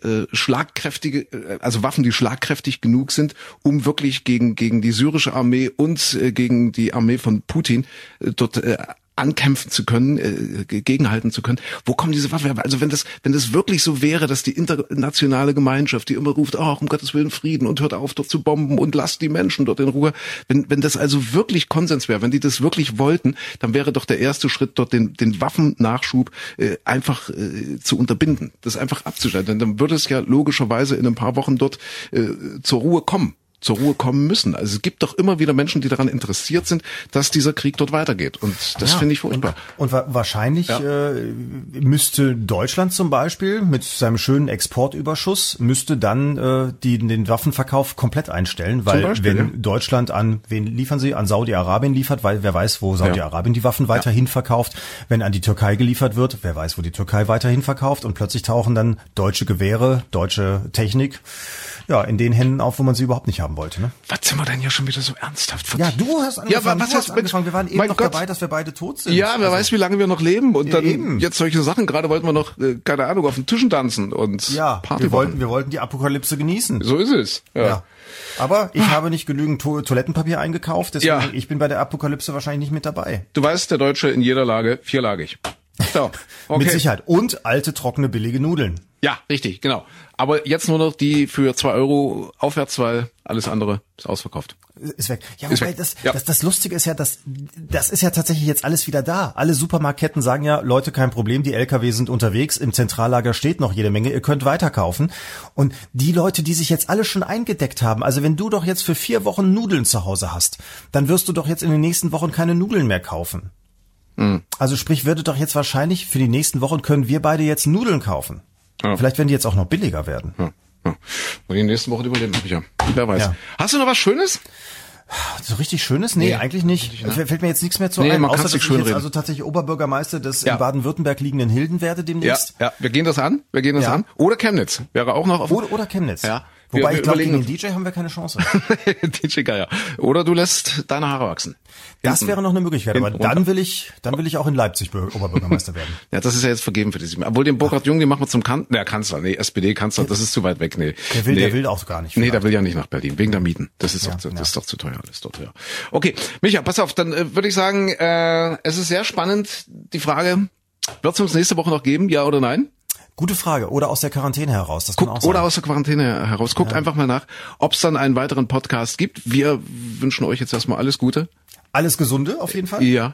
Waffen, die schlagkräftig genug sind, um wirklich gegen die syrische Armee und gegen die Armee von Putin dort ankämpfen zu können, gegenhalten zu können. Wo kommen diese Waffen her? Also wenn das wirklich so wäre, dass die internationale Gemeinschaft, die immer ruft, um Gottes Willen Frieden und hört auf dort zu bomben und lasst die Menschen dort in Ruhe, wenn das also wirklich Konsens wäre, wenn die das wirklich wollten, dann wäre doch der erste Schritt dort den Waffennachschub einfach zu unterbinden, das einfach abzuschalten. Dann würde es ja logischerweise in ein paar Wochen dort zur Ruhe kommen müssen. Also es gibt doch immer wieder Menschen, die daran interessiert sind, dass dieser Krieg dort weitergeht. Und das finde ich furchtbar. Und wahrscheinlich müsste Deutschland zum Beispiel mit seinem schönen Exportüberschuss müsste dann den Waffenverkauf komplett einstellen, weil wenn Deutschland an wen liefern sie? An Saudi-Arabien liefert, weil wer weiß, wo Saudi-Arabien die Waffen weiterhin verkauft. Wenn an die Türkei geliefert wird, wer weiß, wo die Türkei weiterhin verkauft. Und plötzlich tauchen dann deutsche Gewehre, deutsche Technik in den Händen auf, wo man sie überhaupt nicht haben wollte. Ne? Was sind wir denn ja schon wieder so ernsthaft? Ja, du hast angefangen. Wir waren eben noch dabei, dass wir beide tot sind. Ja, wer weiß, wie lange wir noch leben. Und dann eben. Jetzt solche Sachen. Gerade wollten wir noch, keine Ahnung, auf den Tischen tanzen und Party wir wollten die Apokalypse genießen. So ist es. Ja. Aber ich habe nicht genügend Toilettenpapier eingekauft, deswegen ich bin bei der Apokalypse wahrscheinlich nicht mit dabei. Du weißt, der Deutsche in jeder Lage vierlagig. So, okay. Mit Sicherheit. Und alte, trockene, billige Nudeln. Ja, richtig, genau. Aber jetzt nur noch die für 2 Euro aufwärts, weil alles andere ist ausverkauft. Ist weg. Ja, wobei das Lustige ist ja, das ist ja tatsächlich jetzt alles wieder da. Alle Supermarktketten sagen ja, Leute, kein Problem, die LKW sind unterwegs, im Zentrallager steht noch jede Menge, ihr könnt weiterkaufen. Und die Leute, die sich jetzt alle schon eingedeckt haben, also wenn du doch jetzt für 4 Wochen Nudeln zu Hause hast, dann wirst du doch jetzt in den nächsten Wochen keine Nudeln mehr kaufen. Also sprich, würde doch jetzt wahrscheinlich für die nächsten Wochen können wir beide jetzt Nudeln kaufen. Ja. Vielleicht werden die jetzt auch noch billiger werden. Ja. Und die nächsten Wochen überleben, sicher. Wer weiß. Ja. Hast du noch was Schönes? So richtig Schönes? Nee, eigentlich nicht. Fällt mir jetzt nichts mehr zu ein. Man außer, dass ich jetzt also tatsächlich Oberbürgermeister des in Baden-Württemberg liegenden Hilden werde demnächst. Ja, wir gehen das an. Oder Chemnitz. Wäre auch noch auf. Oder Chemnitz. Ja. Wobei ich glaube, gegen den DJ haben wir keine Chance. DJ Geier. Oder du lässt deine Haare wachsen. Das wäre noch eine Möglichkeit, aber dann will ich auch in Leipzig Oberbürgermeister werden. Ja, das ist ja jetzt vergeben für diese. Obwohl den Burkhard Jung, den machen wir zum Kanzler. Nee, SPD-Kanzler, das ist zu weit weg. Nee. Der will auch gar nicht. Nee, der will ja nicht nach Berlin, wegen der Mieten. Das ist doch zu teuer alles dort, ja. Okay, Micha, pass auf, dann würde ich sagen, es ist sehr spannend, die Frage, wird es uns nächste Woche noch geben, ja oder nein? Gute Frage. Oder aus der Quarantäne heraus. Das kann auch sein. Oder aus der Quarantäne heraus. Guckt einfach mal nach, ob es dann einen weiteren Podcast gibt. Wir wünschen euch jetzt erstmal alles Gute. Alles Gesunde auf jeden Fall. Ja.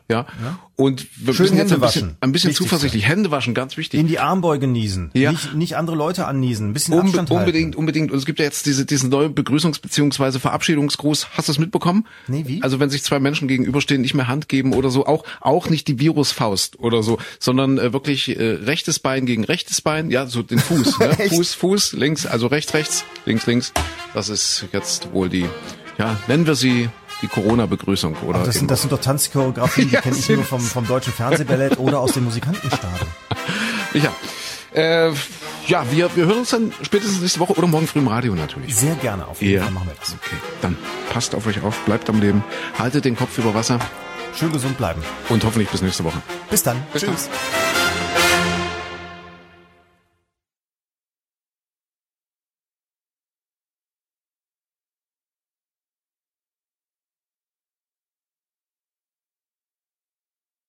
Und wir müssen jetzt ein bisschen zuversichtlich. Hände waschen, ganz wichtig. In die Armbeuge niesen. Ja. Nicht andere Leute anniesen. Ein bisschen Abstand halten. Unbedingt. Und es gibt ja jetzt diesen neuen Begrüßungs- bzw. Verabschiedungsgruß. Hast du es mitbekommen? Nee, wie? Also wenn sich 2 Menschen gegenüberstehen, nicht mehr Hand geben oder so. Auch nicht die Virusfaust oder so, sondern wirklich rechtes Bein gegen rechtes Bein. Ja, so den Fuß. Ne? Fuß, links, also rechts, links. Das ist jetzt wohl nennen wir sie die Corona-Begrüßung. Oder das sind doch Tanzchoreografien, die kenne ich nur vom deutschen Fernsehballett oder aus dem Musikantenstadel. Wir hören uns dann spätestens nächste Woche oder morgen früh im Radio natürlich. Sehr gerne, auf jeden Fall machen wir das. Okay, dann passt auf euch auf, bleibt am Leben, haltet den Kopf über Wasser. Schön gesund bleiben. Und hoffentlich bis nächste Woche. Bis dann. Tschüss.